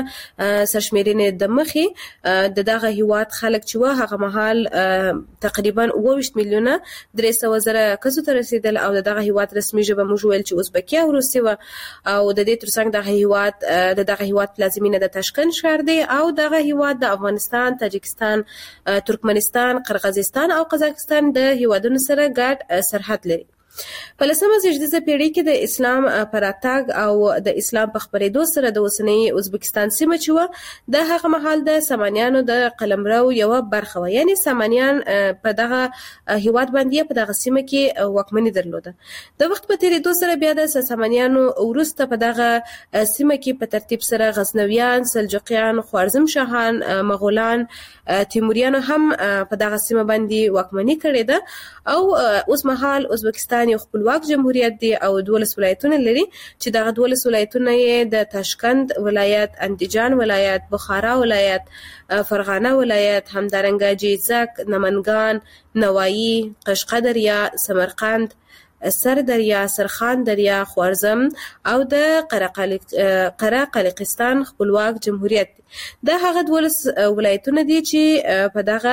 سرشمېرنې د مخې د دغه هیواد خلک چې و هغه مهال تقریبا اوه ویشت میلیونه درې سوه زره کسو ته رسېدل او د دغه هیواد رسمي ژبه موږ ویل چې ازبکي او روسي وه او د دې ترڅنګ دغه هیواد د دغه هیواد پلازمینه د تاشکند ښار دی او دغه هیواد د افغانستان، تاجکستان، ترکمنستان، قرغیزستان او قزاقستان د هیوادونو سره ګډ سرحد لري. په لسمه زیږدیزه پیړۍ کې د اسلام پر راتګ او د اسلام په خپرېدو سره د اوسنۍ ازبکستان سیمه چې وه د هغه مهال د سامانیانو د قلمرو یوه برخه وه. یعنې سامانیان په دغه هیواد باندې په دغه سیمه کې واکمني درلوده. د وخت په تېرېدو سره بیا د سامانیانو وروسته په دغه سیمه کې په ترتیب سره غزنویان، سلجوقیان، خوارزم شاهان، مغولان، تیموریانو هم په دغه سیمه باندې واکمني کړې ده او اوس مهال ازبکستان یو خپلواک جمهوریت دی او دولس ولایتونه لري چې دغه دولس ولایتونه یې د تاشکند ولایت، اندیجان ولایت، بخارا ولایت، فرغانه ولایت، همدارنګه جیزک، نمنګان، نوایی، قشقدریا، سمرقند، سردریا، سرخان دریا، خوارزم او د قرقلقستان خپلواک جمهوریت دی. دا هغه دولس ولایتونه دي چې په دغه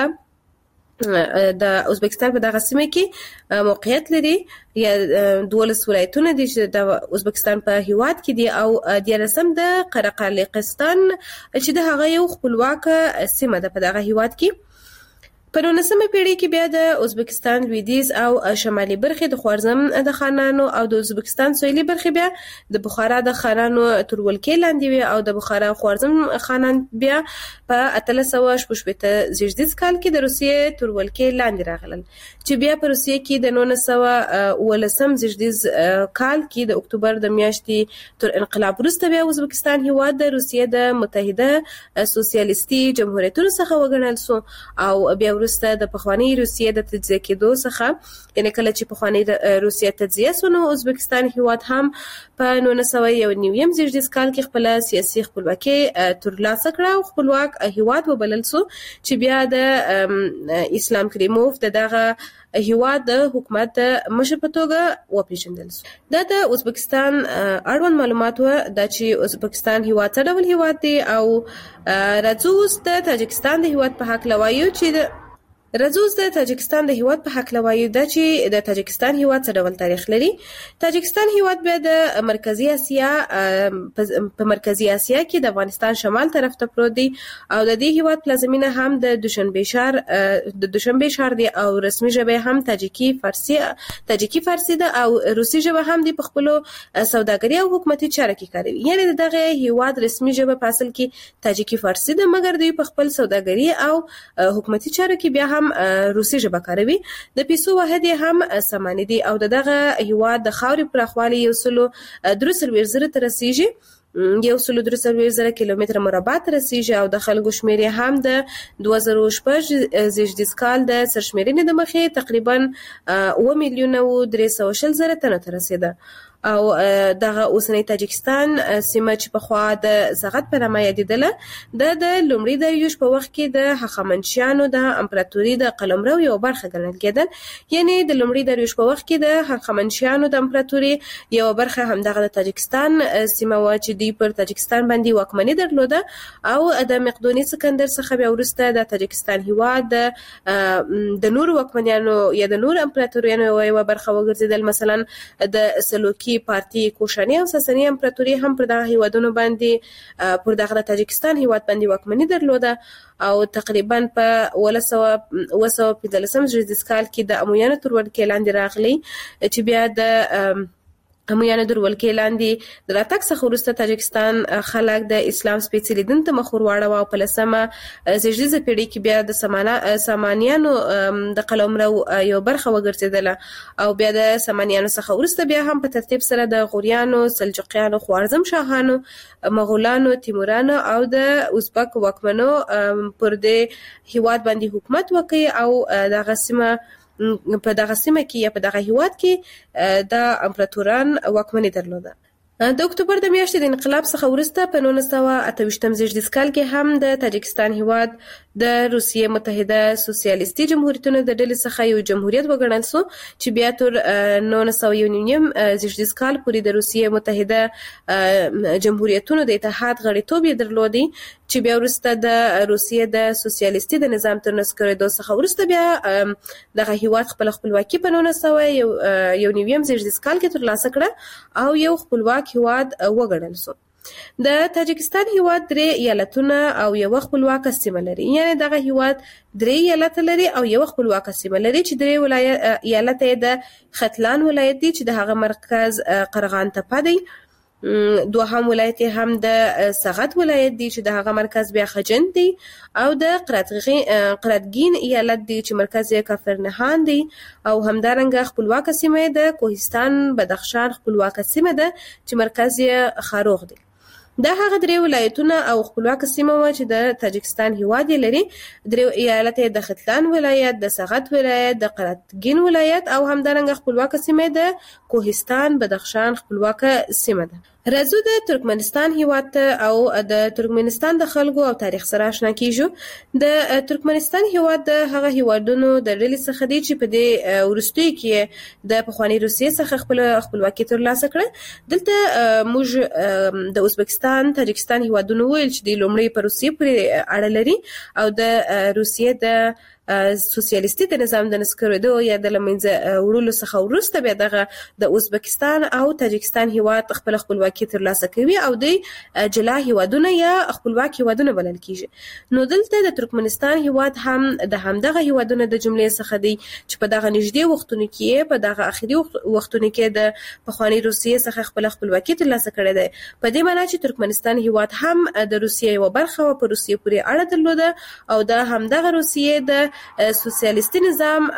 د ازبکستان په دغه سیمه کې موقعیت لري یا دولس ولایتونه دي چې د ازبکستان په هیواد کې دي او دیارلسم د قرقلقستان چې د هغه یو خپلواک سیمه ده په دغه هیواد کې. په نولسمه پیړۍ کې بیا د ازبکستان لویدیځ او شمالي برخې د خوارزم د خانانو او د ازبکستان سویلي برخې بیا د بخارا د خانانو تر ولکې لاندې وي او د بخارا خوارزم خانان بیا په اتلس سوه شپږ شپېته زیږدیز کال کې د روسیې تر ولکې لاندې راغلل چې بیا په روسیې کې د نولس سوه اوولسم زیږدیز کال کې د اکتوبر د میاشتې تر انقلاب وروسته بیا ازبکستان هیواد د روسیې د متحده سوسیالیستي جمهوریتونو څخه وګڼل سو او بیا وروسته د پخوانی روسیې د تجزیه کېدو څخه یعنی کله چې پخوانی روسیې تجزیه سو نو ازبکستان هیواد هم په نولس سوه یو نویم زیږدیز کال کې خپل سیاسي خپلواکي ترلاسه کړه او خپلواک هیواد وبلل سو چې بیا د اسلام کریموف د دغه هیواد د حکومت د مشر په توګه وپیژندل شو. دا د ازبکستان اړوند معلومات و دا چې ازبکستان هیواد څه ډول هیواد دی او راځو اوس د تاجکستان د هیواد په حق لوایو چې راځو د تاجکستان د هیواد په حق لوایو دا چې د تاجکستان هیواد څه ډول تاریخ لري. تاجکستان هیواد بیا د مرکزی اسیا په مرکزی اسیا کې د افغانستان شمال طرف ته پروت دی او د دې هیواد پلازمینه هم د دوشنبه شهر د دوشنبه شهر دی او رسمي ژبه هم تاجیکی فارسی تاجیکی فارسی ده او روسي ژبه هم دی په خپل سوداګري او حکومتي چارو کې کاروي. یعنی دغه هیواد رسمي ژبه په اصل کې تاجیکی فارسی ده مګر دوی په خپل سوداګري او حکومتي چارو کې بیا هم روسي ژبه کاروي. د پیسو واحد هم سماني دي او دغه هیواد د خاورې پراخوالی یو سلو درې څلوېښت زره ته رسیږي یو سلو درې څلوېښت زره کیلومتره مربع ته رسیږي او د خلکو شمیر هم د دوه زره شپږ زیږدیز کال د سرشمیرنې د مخې تقریبا اوه میلیونه او درې سوه شل زره تنو ته رسیده او دغه اوسنی تاجکستان سیمه چې په خوا د زغت په نامه یادېدله د د لومړي داریوش په وخت کې د هخامنشیانو د امپراتوري د قلمرو یو برخه ګڼل کېدل. یعنی د لومړي داریوش په وخت کې د هخامنشیانو د امپراتوري یو برخه هم دغه د تاجکستان سیمه و چې دوی پر تاجکستان باندې واکمني درلوده او د مقدوني سکندر څخه بیا وروسته د تاجکستان هیواد د نور واکمنانو یا د نور امپراتوریانو یو برخه وګرځیدل. مثلا د سلوکي پارتی کوشانی او ساسانی امپراتوري هم پر دغه هیوادونو باندې پر دغه تاجکستان هیواد باندې واکمني درلوده او تقریبا په اوه سوه پنځلسم زیږدیز کال کې د امویانو تر ولکې لاندې راغلی چې بیا د امویانو تر ولکې لاندې د راتګ څخه وروسته تاجکستان خلک د اسلام سپېڅلي دین ته مخ ور واړوه او په لسمه زیږدیزه پیړۍ کې بیا د سامانیانو د قلمرو یو برخه وګرځېدله او بیا د سامانیانو څخه وروسته بیا هم په ترتیب سره د غوریانو، سلجوقیانو، خوارزم شاهانو، مغولانو، تیمورانو او د ازبک واکمنو پر دې هیواد باندې حکومت وکړي او دغه سیمه په دغه سیمه کې یا په دغه هیواد کې د امپراتوران واکمني درلوده. د اکتوبر د میاشتې د انقلاب څخه وروسته په نولس سوه اته ویشتم زیږدیز کال کې هم د تاجکستان هیواد د روسیې متحده سوسیالیستي جمهوریتونو د ډلې څخه یو جمهوریت وګڼل سو چې بیا تر نولس سوه یو نیم زیږدیز کال پورې د روسیې متحده جمهوریتونو د اتحاد غړیتوب یې درلودي چې بیا وروسته د روسیې د سوسیالیستي د نظام تر نسکورېدو څخه وروسته بیا دغه هیواد خپل خپلواکي په نولس سوه یو نویم زیږدیز کال کې ترلاسه کړه او یو خپلواک هیواد وګڼل سو. د تاجکستان هیواد درې ایالتونه او یو خپلواک سیمه لري. یعنی دغه هیواد درې ایالت لري او یو خپلواک سیمه لري چې درې ولایت ایالت د ختلان ولایت دی چې د هغه مرکز قرغان تپه دی. دوهم ولایت هم د سغت ولایت دی چې د هغه مرکز بیا خجند دی او د قرتګین ایالت دی چې مرکز یې کافرنهان دی او همدارنګه خپلواک سیمه د کوهستان بدخشان خپلواک سیمه ده چې مرکز یې خاروغ دی. دا هغه درې ولایتونه او خپلواک سیمه و چې د تاجکستان هیواد لري. درې ایالت د ختلان ولایت، د سغت ولایت، د قرتګین ولایت او همدارنګه خپلواک سیمه د کوهستان بدخشان خپلواک سیمه ده. راځو د ترکمنستان هیواد ته او د ترکمنستان د خلکو او تاریخ سره آشنا کیږو. د ترکمنستان هیواد د هغه هیوادونو د ډلې څخه دی چې په دې وروستیو کې د پخواني روسیې څخه خپل خپلواکي ترلاسه کړه. دلته موږ د ازبکستان، تاجکستان هیوادونو ویل چې د لومړی په روسیې پورې اړه لري او د روسیې د سوسیالیستي د نظام د نسکورېدو یا د لمنځه وړلو څخه وروسته بیا دغه د ازبکستان او تاجکستان هیواد خپل خپلواکي ترلاسه کوي او د جلا هیوادونه یا خپلواک هیوادونه بلل کیږي. نو دلته د ترکمنستان هیواد هم د همدغه هیوادونو د جملې څخه دی چې په دغه نږدې وختونو کې په دغه اخري وختونو کې د پخوانی روسیې څخه خپل خپلواکي ترلاسه کړې ده. په دې معنی چې ترکمنستان هیواد هم د روسیې یو برخه او په روسیې پورې اړه درلوده او د همدغه روسیې د سوسیالیستي نظام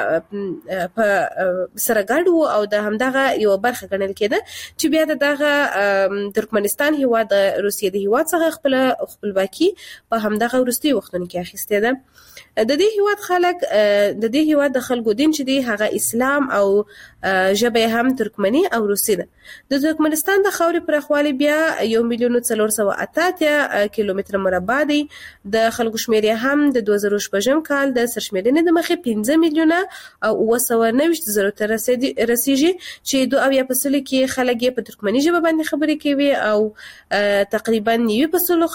په سره ګډ وو او د همدغه یو برخه ګڼل کېده چې بیا دغه ترکمنستان هیواد د روسیې د هیواد څخه خپل خپلواکي په همدغه وروستي وختونو کې اخیسته ده. د دې هیواد خلک د دې هیواد د خلکو دین چې دی هغه اسلام او ژبه هم ترکمنی او روسي ده. د ترکمنستان د خاورې پراخوالی بیا یو میلیون څلور سوه اته اتیا کیلومتره مربع دی. د خلکو شمیر هم د دوه زره شپږم کال د سرشمېرنې د مخې پنځه میلیونه او اوه سوه نوي زره ته رسیږي چې دوه اویا په سلو کې خلک په ترکمني ژبه باندې خبرې کوي او تقریبا نوي په سلو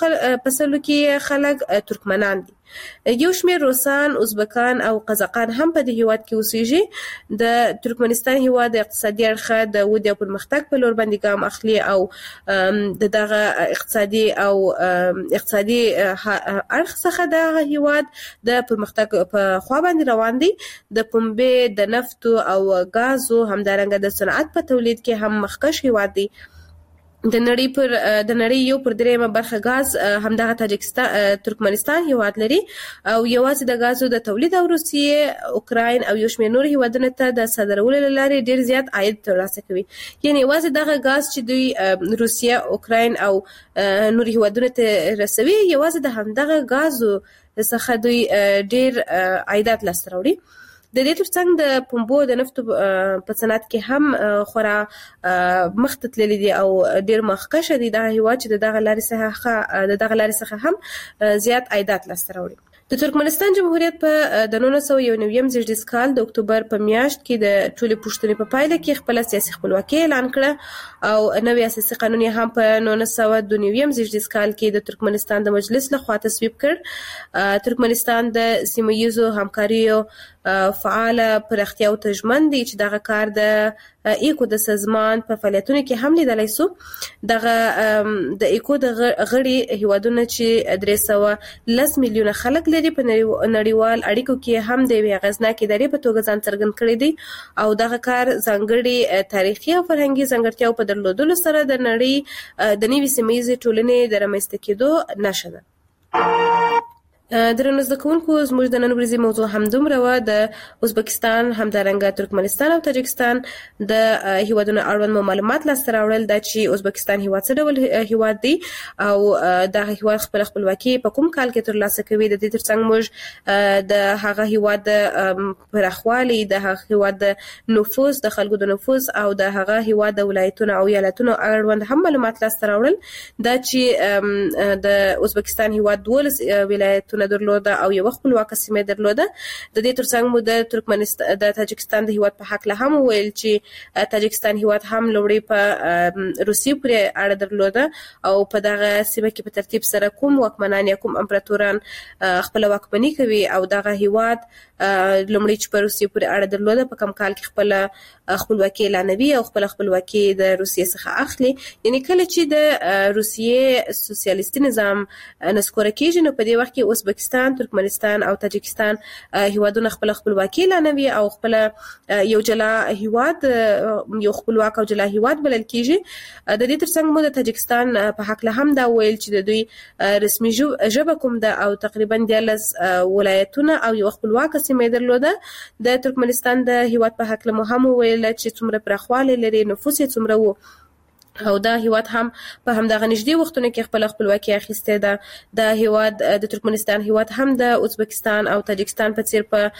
کې خلک ترکمنان دي. یو شمېر روسان، ازبکان او قزاقان هم په دې هیواد کې اوسېږي. د ترکمنستان هیواد د اقتصادي اړخه د ودې او پرمختګ په لور باندې ګام اخلي او د دغه اقتصادي او اقتصادي اړخ څخه د هیواد د پرمختګ په خوا باندې روان دي. د پنبې، د نفتو او غازو همدارنګه د صنعت په تولید کې هم مخکښ هیواد دی. د نړۍ پر د نړۍ یو پر دریمه برخه غاز همدغه تاجکستان ترکمنستان هیواد لري او یوازې د غازو د تولید او روسیې، اوکراین او یو شمېر نور هیوادونو ته د صادرولو لارې ډیر زیات عاید ترلاسه کوي. یعنی یوازې دغه غاز چې دوی روسیه، اوکراین او نور هیوادونو ته رسوي یوازې د همدغه غازو څخه دوی ډیر عایدات لاسته راوړي. د دې ترڅنګ د پنبو د نفتو په صنعت کې هم خورا مخته تللي دي او ډیر مخکښ دي دغه هیواد چې دغه لارې څخه د دغه لارې څخه هم زیات عایدات لاسته راوړي. د ترکمنستان جمهوریت په د نولس سوه یو نوي زیږدیز کال د اکتوبر په میاشت کې د ټولې پوښتنې په پایله کې خپل سیاسي خپلواکي اعلان کړه او نوی اساسي قانون هم په نولس سوه دوه نوي زیږدیز کال کې د ترکمنستان د مجلس لخوا تصویب کړ. ترکمنستان د سیمه ییزو همکاریو فعاله پراختیا او تژمن دی چې دغه کار د ایکو د سازمان په فعالیتونو کې هم لیدلای سو. دغه د ایکو د غړي هیوادونه چې درې سوه لس میلیونه خلک لري په نړیوال اړیکو کې هم د یوې اغېزناکې ادارې په توګه ځان څرګند کړی دی او دغه کار ځانګړي تاریخي او فرهنګي ځانګړتیاو په درلودلو سره د نړۍ د نوې سیمه ییزې ټولنې د رامنځته کېدو نښه ده. درنو زده کوونکو زموږ د نن ورځې موضوع همدومره وه. د ازبکستان همدارنګه ترکمنستان او تاجکستان د هیوادونو اړوند مو معلومات لاسته راوړل دا چې ازبکستان هیواد څه ډول هیواد دی او دغه هیواد خپل خپلواکي په کوم کال کې ترلاسه کوي. د دې ترڅنګ موږ د هغه هیواد د پراخوالي، د هغه هیواد د نفوس، د خلکو د نفوس او د هغه هیواد د ولایتونو او ایالتونو اړوند هم معلومات لاسته راوړل. دا چې د ازبکستان هیواد دولس ولایتونه درلوده او یو خپلواکه سیمه درلوده. د دې ترڅنګ مو د ترکمنستان د تاجکستان د هیواد په حق له هم ویل چې تاجکستان هیواد هم لوړی په روسي پورې اړه درلوده او په دغه سیمه کې په ترتیب سره کوم واکمنان یا کوم امپراتوران خپل واکمني کوي او دغه هیواد لومړی چې په روسي پورې اړه درلوده په کم کال کې خپل خپلواکي اعلانوي او خپل خپلواکي د روسیې څخه اخلي. یعنی کله چې د روسیې سوسیالیستي نظام نسکوره کیږي نو په دې وخت کې ازبکستان، ترکمنستان او تاجکستان هیوادونه خپل خپلواکي اعلانوي او خپل یو جلا هیواد یو خپلواک او جلا هیواد بلل کیږي. د دې ترڅنګ مو د تاجکستان په حق له هم دا ویل چې د دوی رسمي ژبه کوم ده او تقریبا دیارلس ولایتونه او یو خپلواکه سیمه درلوده. د ترکمنستان د هیواد په حق له مو هم ویل چې څومره پراخوالی لري، نفوس یې څومره وو او دا هیواد هم په همدغه نږدې وختونو کې خپل خپلواکي اخیسته ده. د هیواد د ترکمنستان هیواد هم د ازبکستان او تاجکستان په څیر په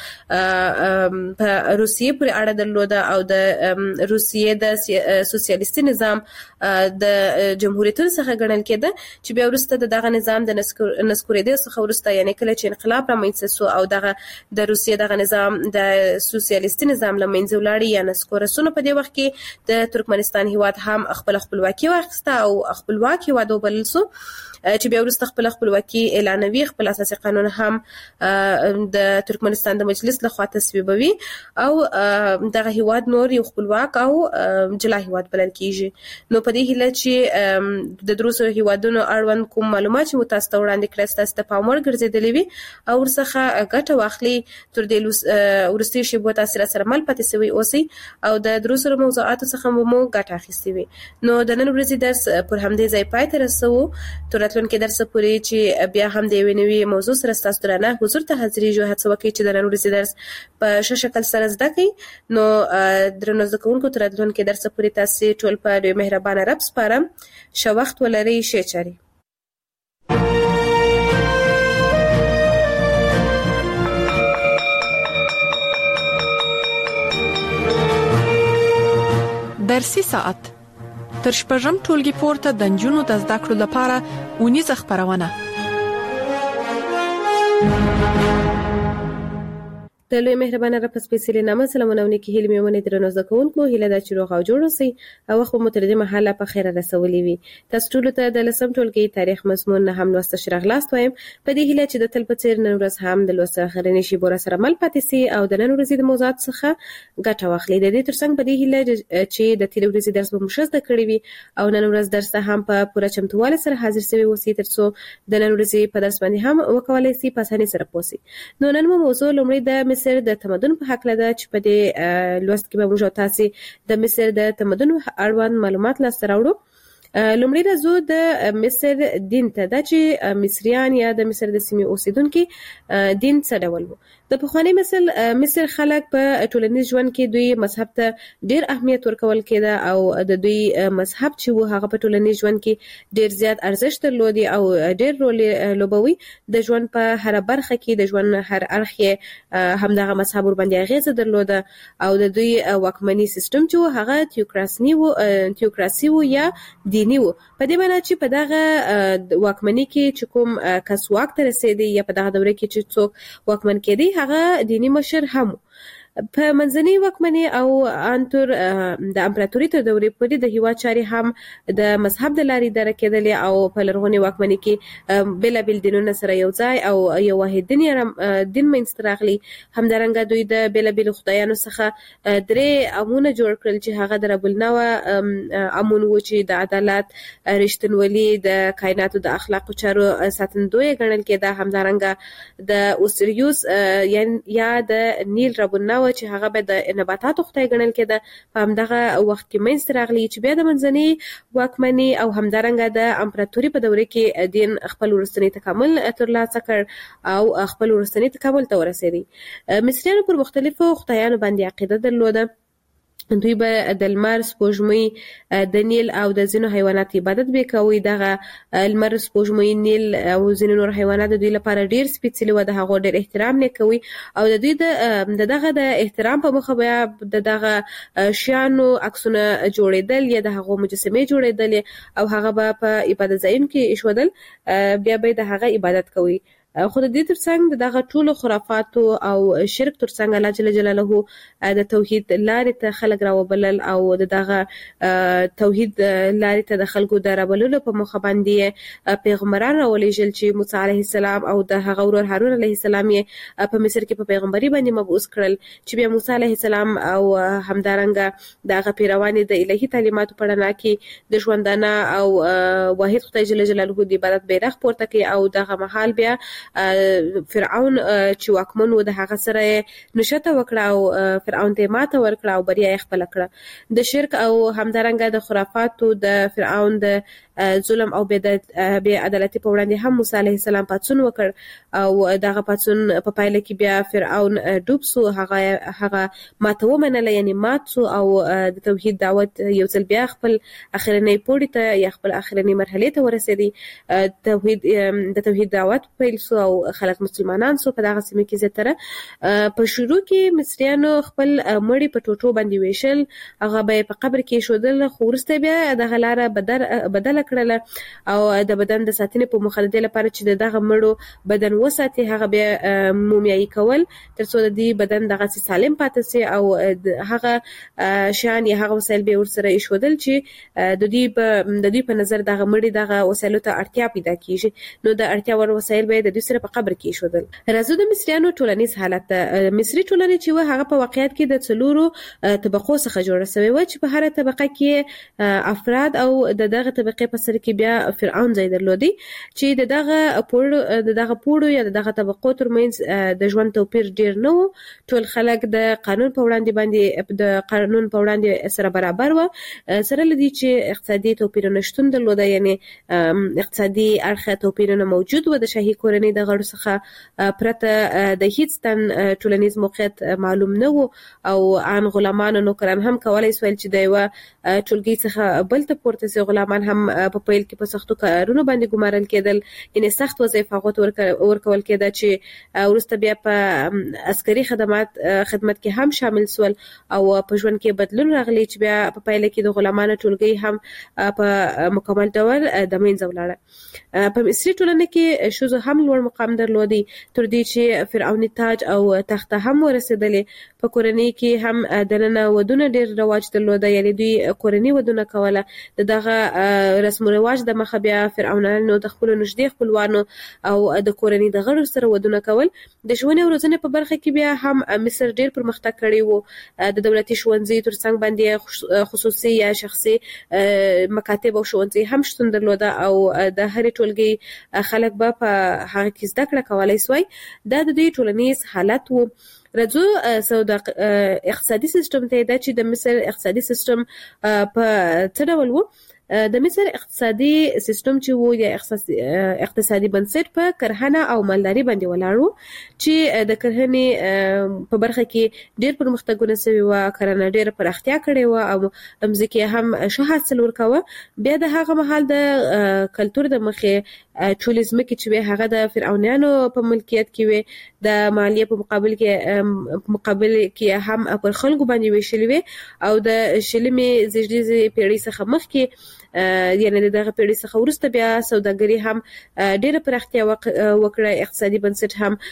په روسیې پورې اړه درلوده او د روسیې د سوسیالیستي نظام د جمهوریتونو څخه ګڼل کېده چې بیا وروسته دغه نظام د نسکورېدو څخه وروسته یعنی کله چې انقلاب رامنځته سو او دغه د روسیې دغه نظام د سوسیالیستي نظام له منځه ولاړ یا نسکوره سو، په دې وخت کې د ترکمنستان هیواد هم خپل خپلواکي واخیسته او خپلواکي واده بلل سو چې بیا وروسته خپل خپلواکي اعلانوي. خپل اساسي قانون هم د ترکمنستان د مجلس لخوا تصویبوي او دغه هیواد نور یو خپلواک او جلا هیواد بلل کیږي. نو په دې هیله چې د دروسو هیوادونو اړوند کوم معلومات چې تاسو ته وړاندې کړل تاسو ته پاموړ ګرځیدلې وي او ورڅخه ګټه واخلي تر دې ورستي شی بو تاسو سره مل پاتې سوي اوسي او د دروسو موضوعات څخه مو ګټه اخیستي وي. نو د نن ورځې درس پر همدې ځای پای ته رسو. تر راتلونکي درس پورې چې بیا هم د وینوي موضوع سره تاسو درنه حضور ته حاضرېږو. هڅه وکړئ چې د نن ورځې درس په ښه شکل سره زده کړئ. نو درنو زده کوونکو تر راتلونکي درس پورې تاسو ټول په ډېر مهربانه رب سپارم. ښه وخت ولرئ. ښه چاري. درسي ساعت تر شپږم ټولګي پورته د نجونو د زده کړو لپاره اونیزه خبرونه. د لوی مهربانه رب سپیڅلي نامه سلامونه ونکي هیله مې ونه درنو زده کوونکو هیله دا چې روغ او جوړ اوسئ او وخت مو تر دې مهاله په خیر رسولي وي. تاسو ټول ته د لسم ټولګي تاریخ مضمون نه هم لوست شرغلاست وایم په دې هیله چې د تل په څیر نن ورځ هم د لوست اخرنی شی بور سره مل پاتې سي او د نن ورځې د موضوعات څخه ګټه واخلي. د دې ترڅنګ په دې هیله چې د تیر ورځې درس به مشزده کړی وي او نن ورځ درس هم په پوره چمتوواله سره حاضر سوي اوسئ ترڅو د نن ورځې په درس باندې هم وکولای شي په اسانۍ سره پوسي. نو نن مو موضوع لومړی د مصر د تمدن په حق لده چې په دې لوست کې به موږ تاسو د مصر د تمدن اړوند معلومات لاسته راوړو. لومړی راځو د مصر دین ته. دا چې مصریان یا د مصر د سیمې اوسیدونکو دین څه ډول وو. د پخوانی مصر مصر خلک په ټولنیز ژوند کې دوی مذهب ته ډیر اهمیت ورکول کېده او د دوی مذهب چې وو هغه په ټولنیز ژوند کې ډیر زیات ارزښت درلودي او ډیر رول لوبوي. د ژوند په هر برخه کې د ژوند هر اړخ یې همدغه مذهب ور باندې اغیزه درلوده او د دوی واکمنی سیستم چې هغه تیوکراسي وو تیوکراسي وو یا دینی وو. په دې معنی چې په دغه واکمنۍ کې چې کوم کس واک ته رسیدي یا په دغه دوره کې چې څوک واکمن کېدی هغه دینی مشر هم. په منځنۍ واکمنۍ او انتر د امپراتوري تر دورې پورې د هیواد چاري هم د مذهب د لارې اداره کېدلې او په لرغوني واکمنۍ کې بېلابېل دینونه سره یو ځای او یو واحد دین دین منځته راغلی. همدارنګه دوی د بېلابېلو خدایانو څخه درې امونه جوړ کړل چې هغه د رب النوع امون و چې د عدالت رښتینولي د کائناتو د اخلاقو چارو ساتندوی ګڼل کېده. همدارنګه د اوسریوس یا د نیل رب النوع چې هغه به د نباتاتو خدای ګڼل کېده. په همدغه وخت کې منځته راغلی چې بیا د منځنۍ واکمنۍ او همدارنګه د امپراتوري په دوره کې دین خپل وروستنی تکامل ترلاسه کړ او خپل وروستنی تکامل ته ورسېدی. مصریانو پر مختلفو خدایانو باندې عقیده درلوده. دوی به د لمر سپوږمۍ د نیل او د ځینو حیوانات عبادت به کوي. دغه لمر سپوږمۍ نیل او ځینو نور حیوانات د دوی لپاره ډیر سپیڅلي و. د هغو ډیر احترام نه کوي او د دوی د دغه د احترام په مخه بیا د دغه شیانو عکسونه جوړیدل یا د هغو مجسمې جوړیدل او هغه به په عبادت ځایونو کې ایښودل. بیا به د هغه عبادت کوي. خو د دې ترڅنګ دغه ټولو خرافاتو او شرک ترڅنګ الله جل جلاله د توحید لارې ته خلک راوبلل او دغه توحید لارې ته د خلکو د رابللو په مخه باندې پیغمبران راولېږل چې موسی علیه السلام او د هغه ورور هارون علیه السلام یې په مصر کې په پیغمبري باندې مبعوث کړل چې بیا موسی علیه السلام او همدارنګه دغه پیروان د الهي تعلیماتو په رڼا کې د ژوندانه او واحد خدای جل جلاله د عبادت بیرغ پورته کوي او دغه مهال بیا فرعون چې واکمن و د هغه سره نشته وکړه او فرعون ته ماته ورکړه او بریا یې خپل کړه. د شرک او همدارنګه د خرافاتو د فرعون د ظلم او بې عدالتي په وړاندې هم موسی علیه السلام پاڅون وکړ او دغه پاڅون په پایله کې بیا فرعون ډوب سو. هغه هغه ماته ومنله یعنی مات سو او د توحید دعوت یو ځل بیا خپل اخرنۍ پوړې ته یا خپل اخرنۍ مرحلې ته ورسېدی. توحید د توحید دعوت پیل سو او خلک مسلمانان سو په دغه سیمه کې زیاتره. په شروع کې مصریانو خپل مړی په ټوټو باندې ویشل، هغه به په قبر کې شودل، خو وروسته بیا دغه لاره بدل بدل کړله او د بدن د ساتنې په مخه د لپاره چې دغه مړو بدن وساتي هغه بیا مومیایي کول تر څو د دې بدن دغه سالم پاتې سي او هغه شان یا هغه وسایل به ورسره ایښودل چې د دې په د دې په نظر دغه مړی دغه وسایلو ته اړتیا پیدا کیږي، نو د اړتیا ور وسایل به د دې سره په قبر کې ایښودل. راځو د مصریانو ټولنیز حالت. مصری ټولنه چې و هغه په واقعیت کې د څلورو طبقو څخه جوړه شوې و چې په هر طبقه کې افراد او د دغه طبقه په سر کې بیا فرعون ځای درلودي چې د دغه پوړ د دغه پوړو یا د دغه طبقو ترمنځ د ژوند توپیر ډیر نه و. ټول خلک د قانون په وړاندې باندې د قانون په وړاندې سره برابر و، سره لدی چې اقتصادي توپیرونه شتون درلوده، یعنی اقتصادي اړخ توپیرونه موجود و. د شاهي کورنۍ د غړو څخه پرته د هیڅ تن ټولنیز موقعیت معلوم نه و او ان غلامان او نوکران هم کولای سول چې د یو ټولګي څخه بل ته پورته سي. غلامان هم په پیل کې په سختو کارونو باندې ګمارل کېدل، یعنی سخت وظیفه غوښتل ورکول کېده چې ورسته بیا په عسکري خدمات خدمت کې هم شامل سول او په ژوند کې بدلون راغلی چې بیا په پایله کې د غلامانو ټولګي هم په مکمل ډول د منځه ولاړه. په مصری ټولنه کې ښځو هم لوړ مقام درلودي تر دې چې فرعوني تاج او تخت هم ورسېدلې. په کورنۍ کې هم دننه ودونه ډیر رواج درلوده، یعنی دوی کورنۍ ودونه کوله. د دغه رسم او رواج د مخه بیا فرعونانو د خپل نږدې خپلوانو او د کورنۍ د غړو سره ودونه کول. د ښوونې او روزنې په برخه کې بیا هم مصر ډیر پرمختګ کړی وو. د دولتي ښوونځي ترڅنګ باندې خصوصي یا شخصي مکاتب او ښوونځي هم شتون درلوده او د هرې ټولګي خلک به په هغه کې زده کړه کولای سوای. دا د دې ټولنیز حالت وو. راځو سودا اقتصادي سیستم ته، دا چې د مصر اقتصادي سیستم په څه ډول وو. د مصر اقتصادي سیستم چې وو یا اقتصادي بنسټ په کرهنه او مالداري باندې ولاړ وو چې د کرهنې په برخه کې ډېر پرمختګونه شوي وو، کرهنه ډېر پراختیا کړې وه او مځکې هم ښه حاصل ورکاوه. بیا د هغه مهال د کلتور د مخې ټولې ځمکې چې وې هغه د فرعونیانو په ملکیت کې وې، د مالیې په مقابل کې مقابل کې هم پر خلکو باندې ویشلې وې او د شلمې زیږدیزې پیړۍ څخه مخکې یعنی دغه پیړۍ څخه وروسته بیا سوداګري هم ډېره پراختیا وکړه. اقتصادي بنسټ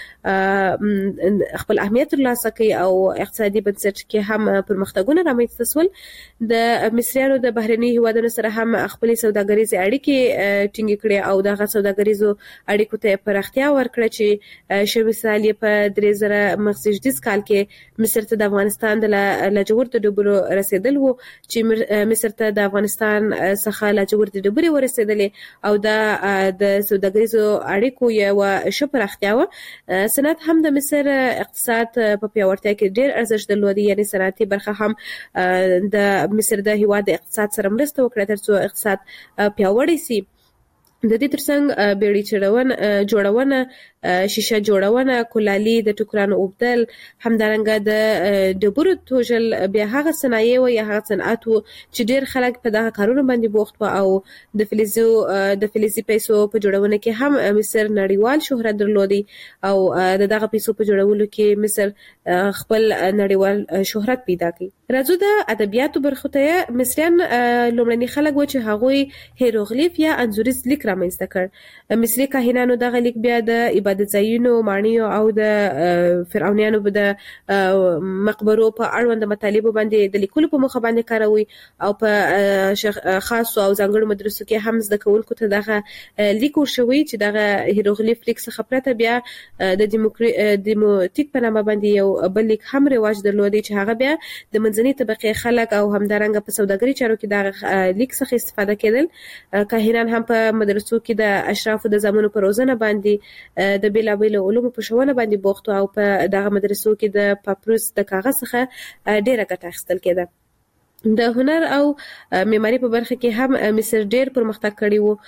هم خپل اهمیت ترلاسه کوي او اقتصادي بنسټ کې هم پرمختګونه رامنځته شول. د مصریانو د بهرني هیوادونو سره هم خپل سوداګریزې اړیکې ټینګې کړې او دغه سوداګریزو اړیکو ته پراختیا ورکړه چې ښه مثال یې په درې زره مخزیږدیز کال کې مصر ته د افغانستان د لاجوردو ډبرو رسېدل وو چې مصر ته د افغانستان څخه لاجوردي ډبرې ورسېدلې او دا د سوداګریزو اړیکو یوه ښه پراختیا وه. صنعت هم د مصر اقتصاد په پیاوړتیا کې ډېر ارزښت درلودی، یعنی صنعتي برخه هم د مصر د هیواد د اقتصاد سره مرسته وکړه تر څو اقتصاد پیاوړی سي. د دې ترڅنګ بیړۍ چړونه جوړونه، شیشه جوړونه، کولالي، د ټوکرانو اوبدل، همدارنګه د ډبرو توژل بیا هغه صنایع و یا هغه صنعت و چې ډېر خلک په دغه کارونو باندې بوخت و او د فلزو د فلزي پیسو په جوړونه کې هم مصر نړیوال شهرت درلودي او د دغه پیسو په جوړولو کې مصر خپل نړیوال شهرت پیدا کړي. راځو د ادبیاتو برخو ته. مصریان لومړني خلک و چې هغوی هیروغلیف یا انځوریز لیک رامنځته کړ. مصري کاهنانو دغه لیک بیا د عبادت ځایونو، ماڼیو او د فرعونیانو د مقبرو په اړوند مطالبو باندې د لیکلو په مخه باندې کاروي او په خاصو او ځانګړو مدرسو کې هم زده کوونکو ته دغه لیک ورشوي چې دغه هیروغلیف لیک څخه پرته بیا د دیموتیک په نامه باندې یو بل لیک هم رواج درلودي چې هغه بیا د منځنۍ طبقې خلک او همدارنګه په سوداګرۍ چارو کې دغه لیک څخه استفاده کېدل. کاهنان هم په مدرسو کې د اشرافو د زامنو په روزنه باندې د بیلابیلو علومو په ښوونه باندې بوخت او په دغه مدرسو کې د پاپروس د کاغذ څخه ډېره ګټه اخیستل کېده. د هنر او معماري په برخه کې هم مصر ډېر پرمختګ کړی وو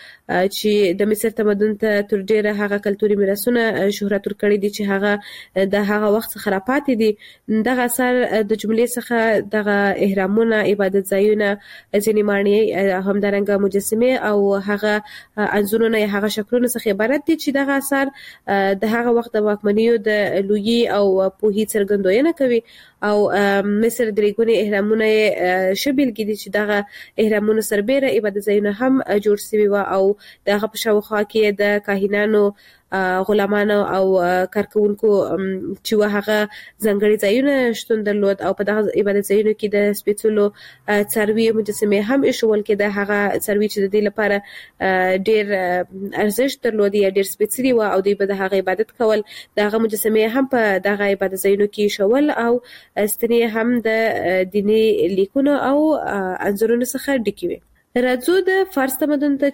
چې د مصر تمدن ته تر ډېره هغه کلتوري میراثونه شهرت ورکړي دي چې هغه د هغه وخت څخه راپاتې دي. دغه اثر د جملې څخه دغه اهرامونه، عبادت ځایونه، ځینې ماڼۍ، همدارنګه مجسمه او هغه انځورونه یا هغه شکلونه څخه عبارت دي چې دغه اثر د هغه وخت د واکمنیو د لویي او پوهې څرګندونه کوي. او مصر د ریګونی اهرامونه شبیل کې دي چې دغه اهرامونه سربېره عبادت ځایونه هم جوړ شوي و او دغه په شاوخوا کې د کاهنانو، غلامانو او کارکونکو چې هغه ځنګړي ځایونه شتون درلود او په دغه عبادت ځایونو کې د سپېڅلو څاروي مجسمه هم ایښول کېده. هغه څاروي چې د دې لپاره ډېر ارزښت درلود یا ډېر سپېڅلي و او دوی به د هغه عبادت کول. دغه مجسمه هم په دغه عبادت ځایونو کې ایښول او ستنې هم د دیني لیکونو او انځورونو څخه ډکې وي. راځو د فارس تمدن ته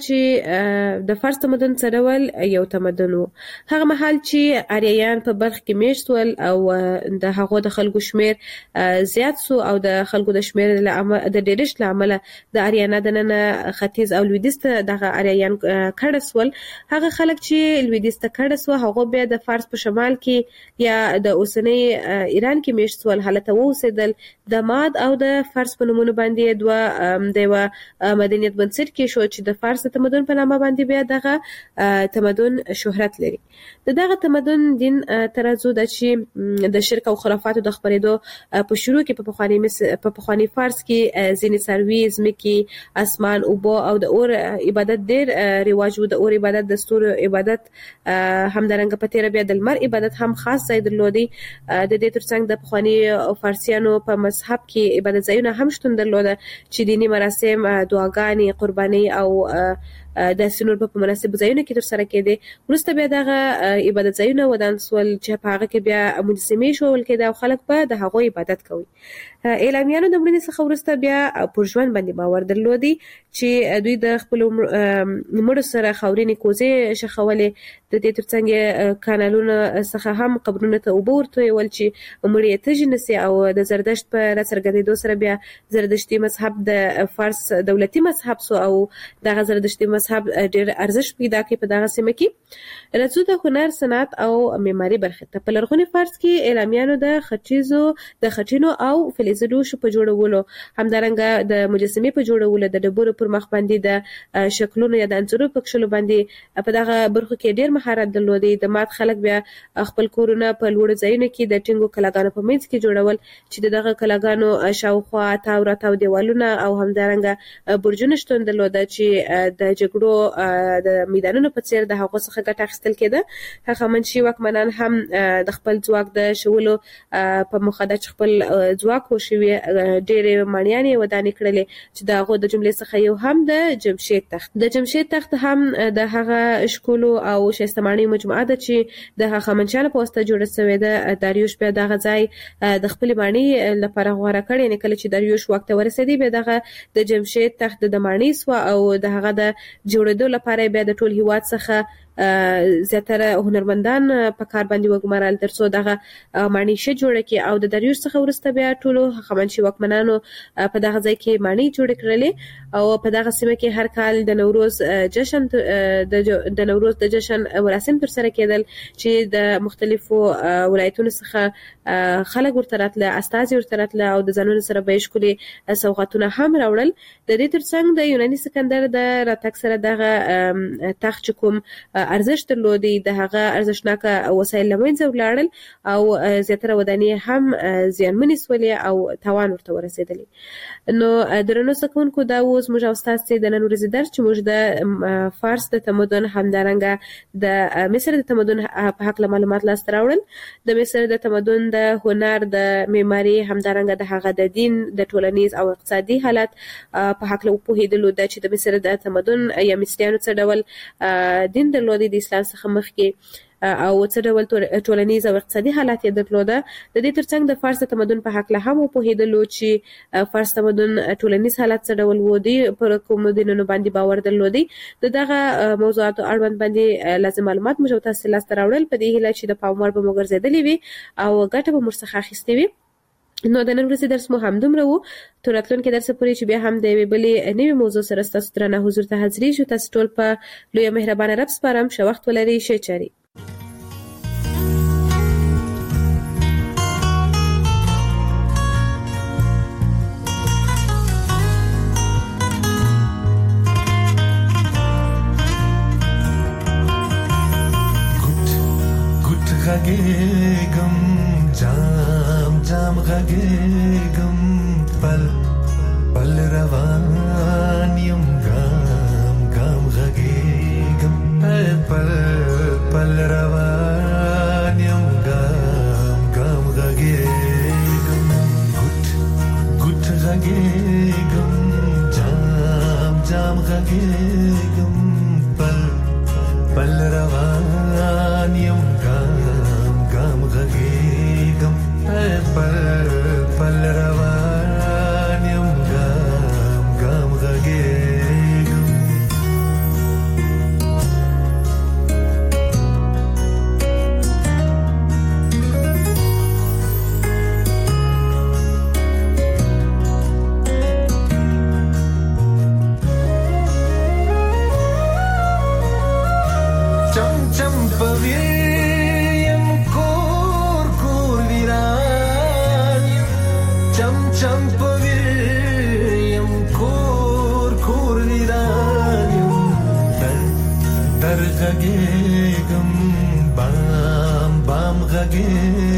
چې د فارس تمدن څه ډول یو تمدن و. هغه مهال چې آریایان په برخ کې میشت ول او د هغو د خلکو شمیر زیات سو او د خلکو د شمیر د ډېرښت له امله د آریانا دننه ختیځ او لویدیځ ته دغه آریایان کډه سول. هغه خلک چې لویدیځ ته کډه سو هغه بیا د فارس په شمال کې یا د اوسنۍ ایران کې میشت سول، هلته اوسېدل. د ماد او د فارس په نومونو باندې دوه د یوه مدنیت بنسټ کې شو چې د فارس تمدن په نامه باندې بیا دغه تمدن شهرت لري. د دغه تمدن دین ترازو د چې د شرک او خرافاتو د خپرېدو په شروع کې په پخوانی په پخوانی فارس کې ځینې څاروي، ځمکې، اسمان، اوبه او د اور عبادت ډېر رواج و. د اور عبادت، د ستورو عبادت، همدارنګه په تیره بیا د لمر عبادت هم خاص ځای درلودي. د دې ترڅنګ د پخوانی فارسیانو په مذهب کې عبادت ځایونه هم شتون درلوده چې دینی مراسم، دعاګانې، قرباني او د سنور په مناسب ځایونو کې تر سره کېدې. وروسته بیا دغه عبادت ځایونه ودان سول چې په هغه کې بیا مجسمې شول کېده او خلک به د هغو عبادت کوي. اعلامیانو د مړینې څخه وروسته بیا پر ژوند باندې باور درلودي چې دوی د خپلو مړو سره خاورینې کوزې شخولې. د دې ترڅنګ کانالونو څخه هم قبرونو ته اوبه ورتویول چې مړي یې تږي نشي. او د زردشت په راڅرګندېدو سره بیا زردشتي مذهب د فارس دولتي مذهب سو او دغه زردشتي مذهب ډېر ارزښت پیدا کړ په دغه سیمه کې. راځو د هنر، صنعت او معماري برخه ته. په لرغوني فارس کې اعلامیانو د خټیزو د خټینو او فلزونو شو په جوړولو، همدارنګه د مجسمې په جوړولو، د ډبرو پر مخ باندې د شکلونو یا د انځورونو په کښلو باندې په دغه برخو کې ډېر مهارت درلودي. د مات خلک بیا خپل کورونه په لوړو ځایونو کې د ټینګو کلاګانو په منځ کې جوړول چې د دغه کلاګانو شاوخوا تاو راتاو دیوالونه او همدارنګه برجونه شتون درلوده چې د جګړو د میدانونو په څیر د هغو څخه ګټه اخیستل کېده. هغه منشي واکمنان هم د خپل ځواک د شولو په موخه د خپل ځواک وشوي ډېرې ماڼیانې ودانې کړلې چې د هغو د جملې څخه یو هم د جمشید تخت. د جمشید تخت هم د هغه ښکلو او ښایسته ماڼیو مجموعه ده چې د هخامنشیانو په واسطه جوړه شوې ده. داریوش بیا دغه ځای د خپلې ماڼۍ لپاره غوره کړ. یعنې کله چې داریوش واک ته ورسېدی بیا دغه د جمشید تخت د ماڼۍ سوه او د هغه د جوړېدو لپاره بیا د ټول هیواد څخه زیاتره هنرمندان په کار باندې وګمارل ترڅو دغه ماڼۍ ښه جوړه کړي. او د داریوش څخه وروسته بیا ټولو هخامنشي واکمنانو په دغه ځای کې ماڼۍ جوړې کړلې او په دغه سیمه کې هر کال د نوروز جشن د نوروز د جشن مراسم تر سره کېدل چې د مختلفو ولایتونو څخه خلک ورته راتله، استازي ورته راتله او د ځانونو سره به یې ښکلي سوغاتونه هم راوړل. د دې ترڅنګ د یوناني سکندر د راتګ سره دغه تخت چې کوم ارزښت درلودي د هغه ارزښتناکه وسایل له منځه ولاړل او زیاتره ودانۍ هم زیانمنې سولې او تاوان ورته ورسېدلی. نو درنو زده کوونکو دا اوس موږ او ستاسې د نن ورځې درس چې موږ د فارس د تمدن همدارنګه د مصر د تمدن په هکله معلومات لاسته راوړل. د مصر د تمدن د هنر، د معماري، همدارنګه د هغه د دین، د ټولنیز او اقتصادي حالت په هکله وپوهېدلو ده چې د مصر د تمدن یا مصریانو څه ډول دین درلودي د اسلام څخه مخکې او څه ډول ټولنیز او اقتصادي حالات یې درلوده. د دې ترڅنګ د فارس تمدن په هکله هم وپوهېدلو چې فارس تمدن ټولنیز حالات څه ډول و، دوی پر کومو دینونو باندې باور درلودي. د دغه موضوعاتو اړوند باندې لازم معلومات موږ تاسو لاسته راوړل په دې هیله چې د پام وړ به مو ګرځېدلې وي او ګټه به مو ورڅخه اخیستې وي. نو د نن ورځې درس مو هم دومره وو تر راتلونکي درس پورې چې بیا هم د یوې بلې نوې موضوع سره ستاسو درنه حضور ته حاضرې شو. تاسو ټول په لوی مهربانه رب سپارم. ښه وخت ولرئ. ښه چاري. غږېږم جام جام غږېږم پل پل روان یم ګام ګام غږېږم پل پل روان یم ګام ګام غږېږم ګوت ګوت غږېږم جام جام غږېږم پل پل روان یم غږېږم پل پل روان یم ګام ګام غږېږم چم چم پوي غږېږم بام بام غږېږم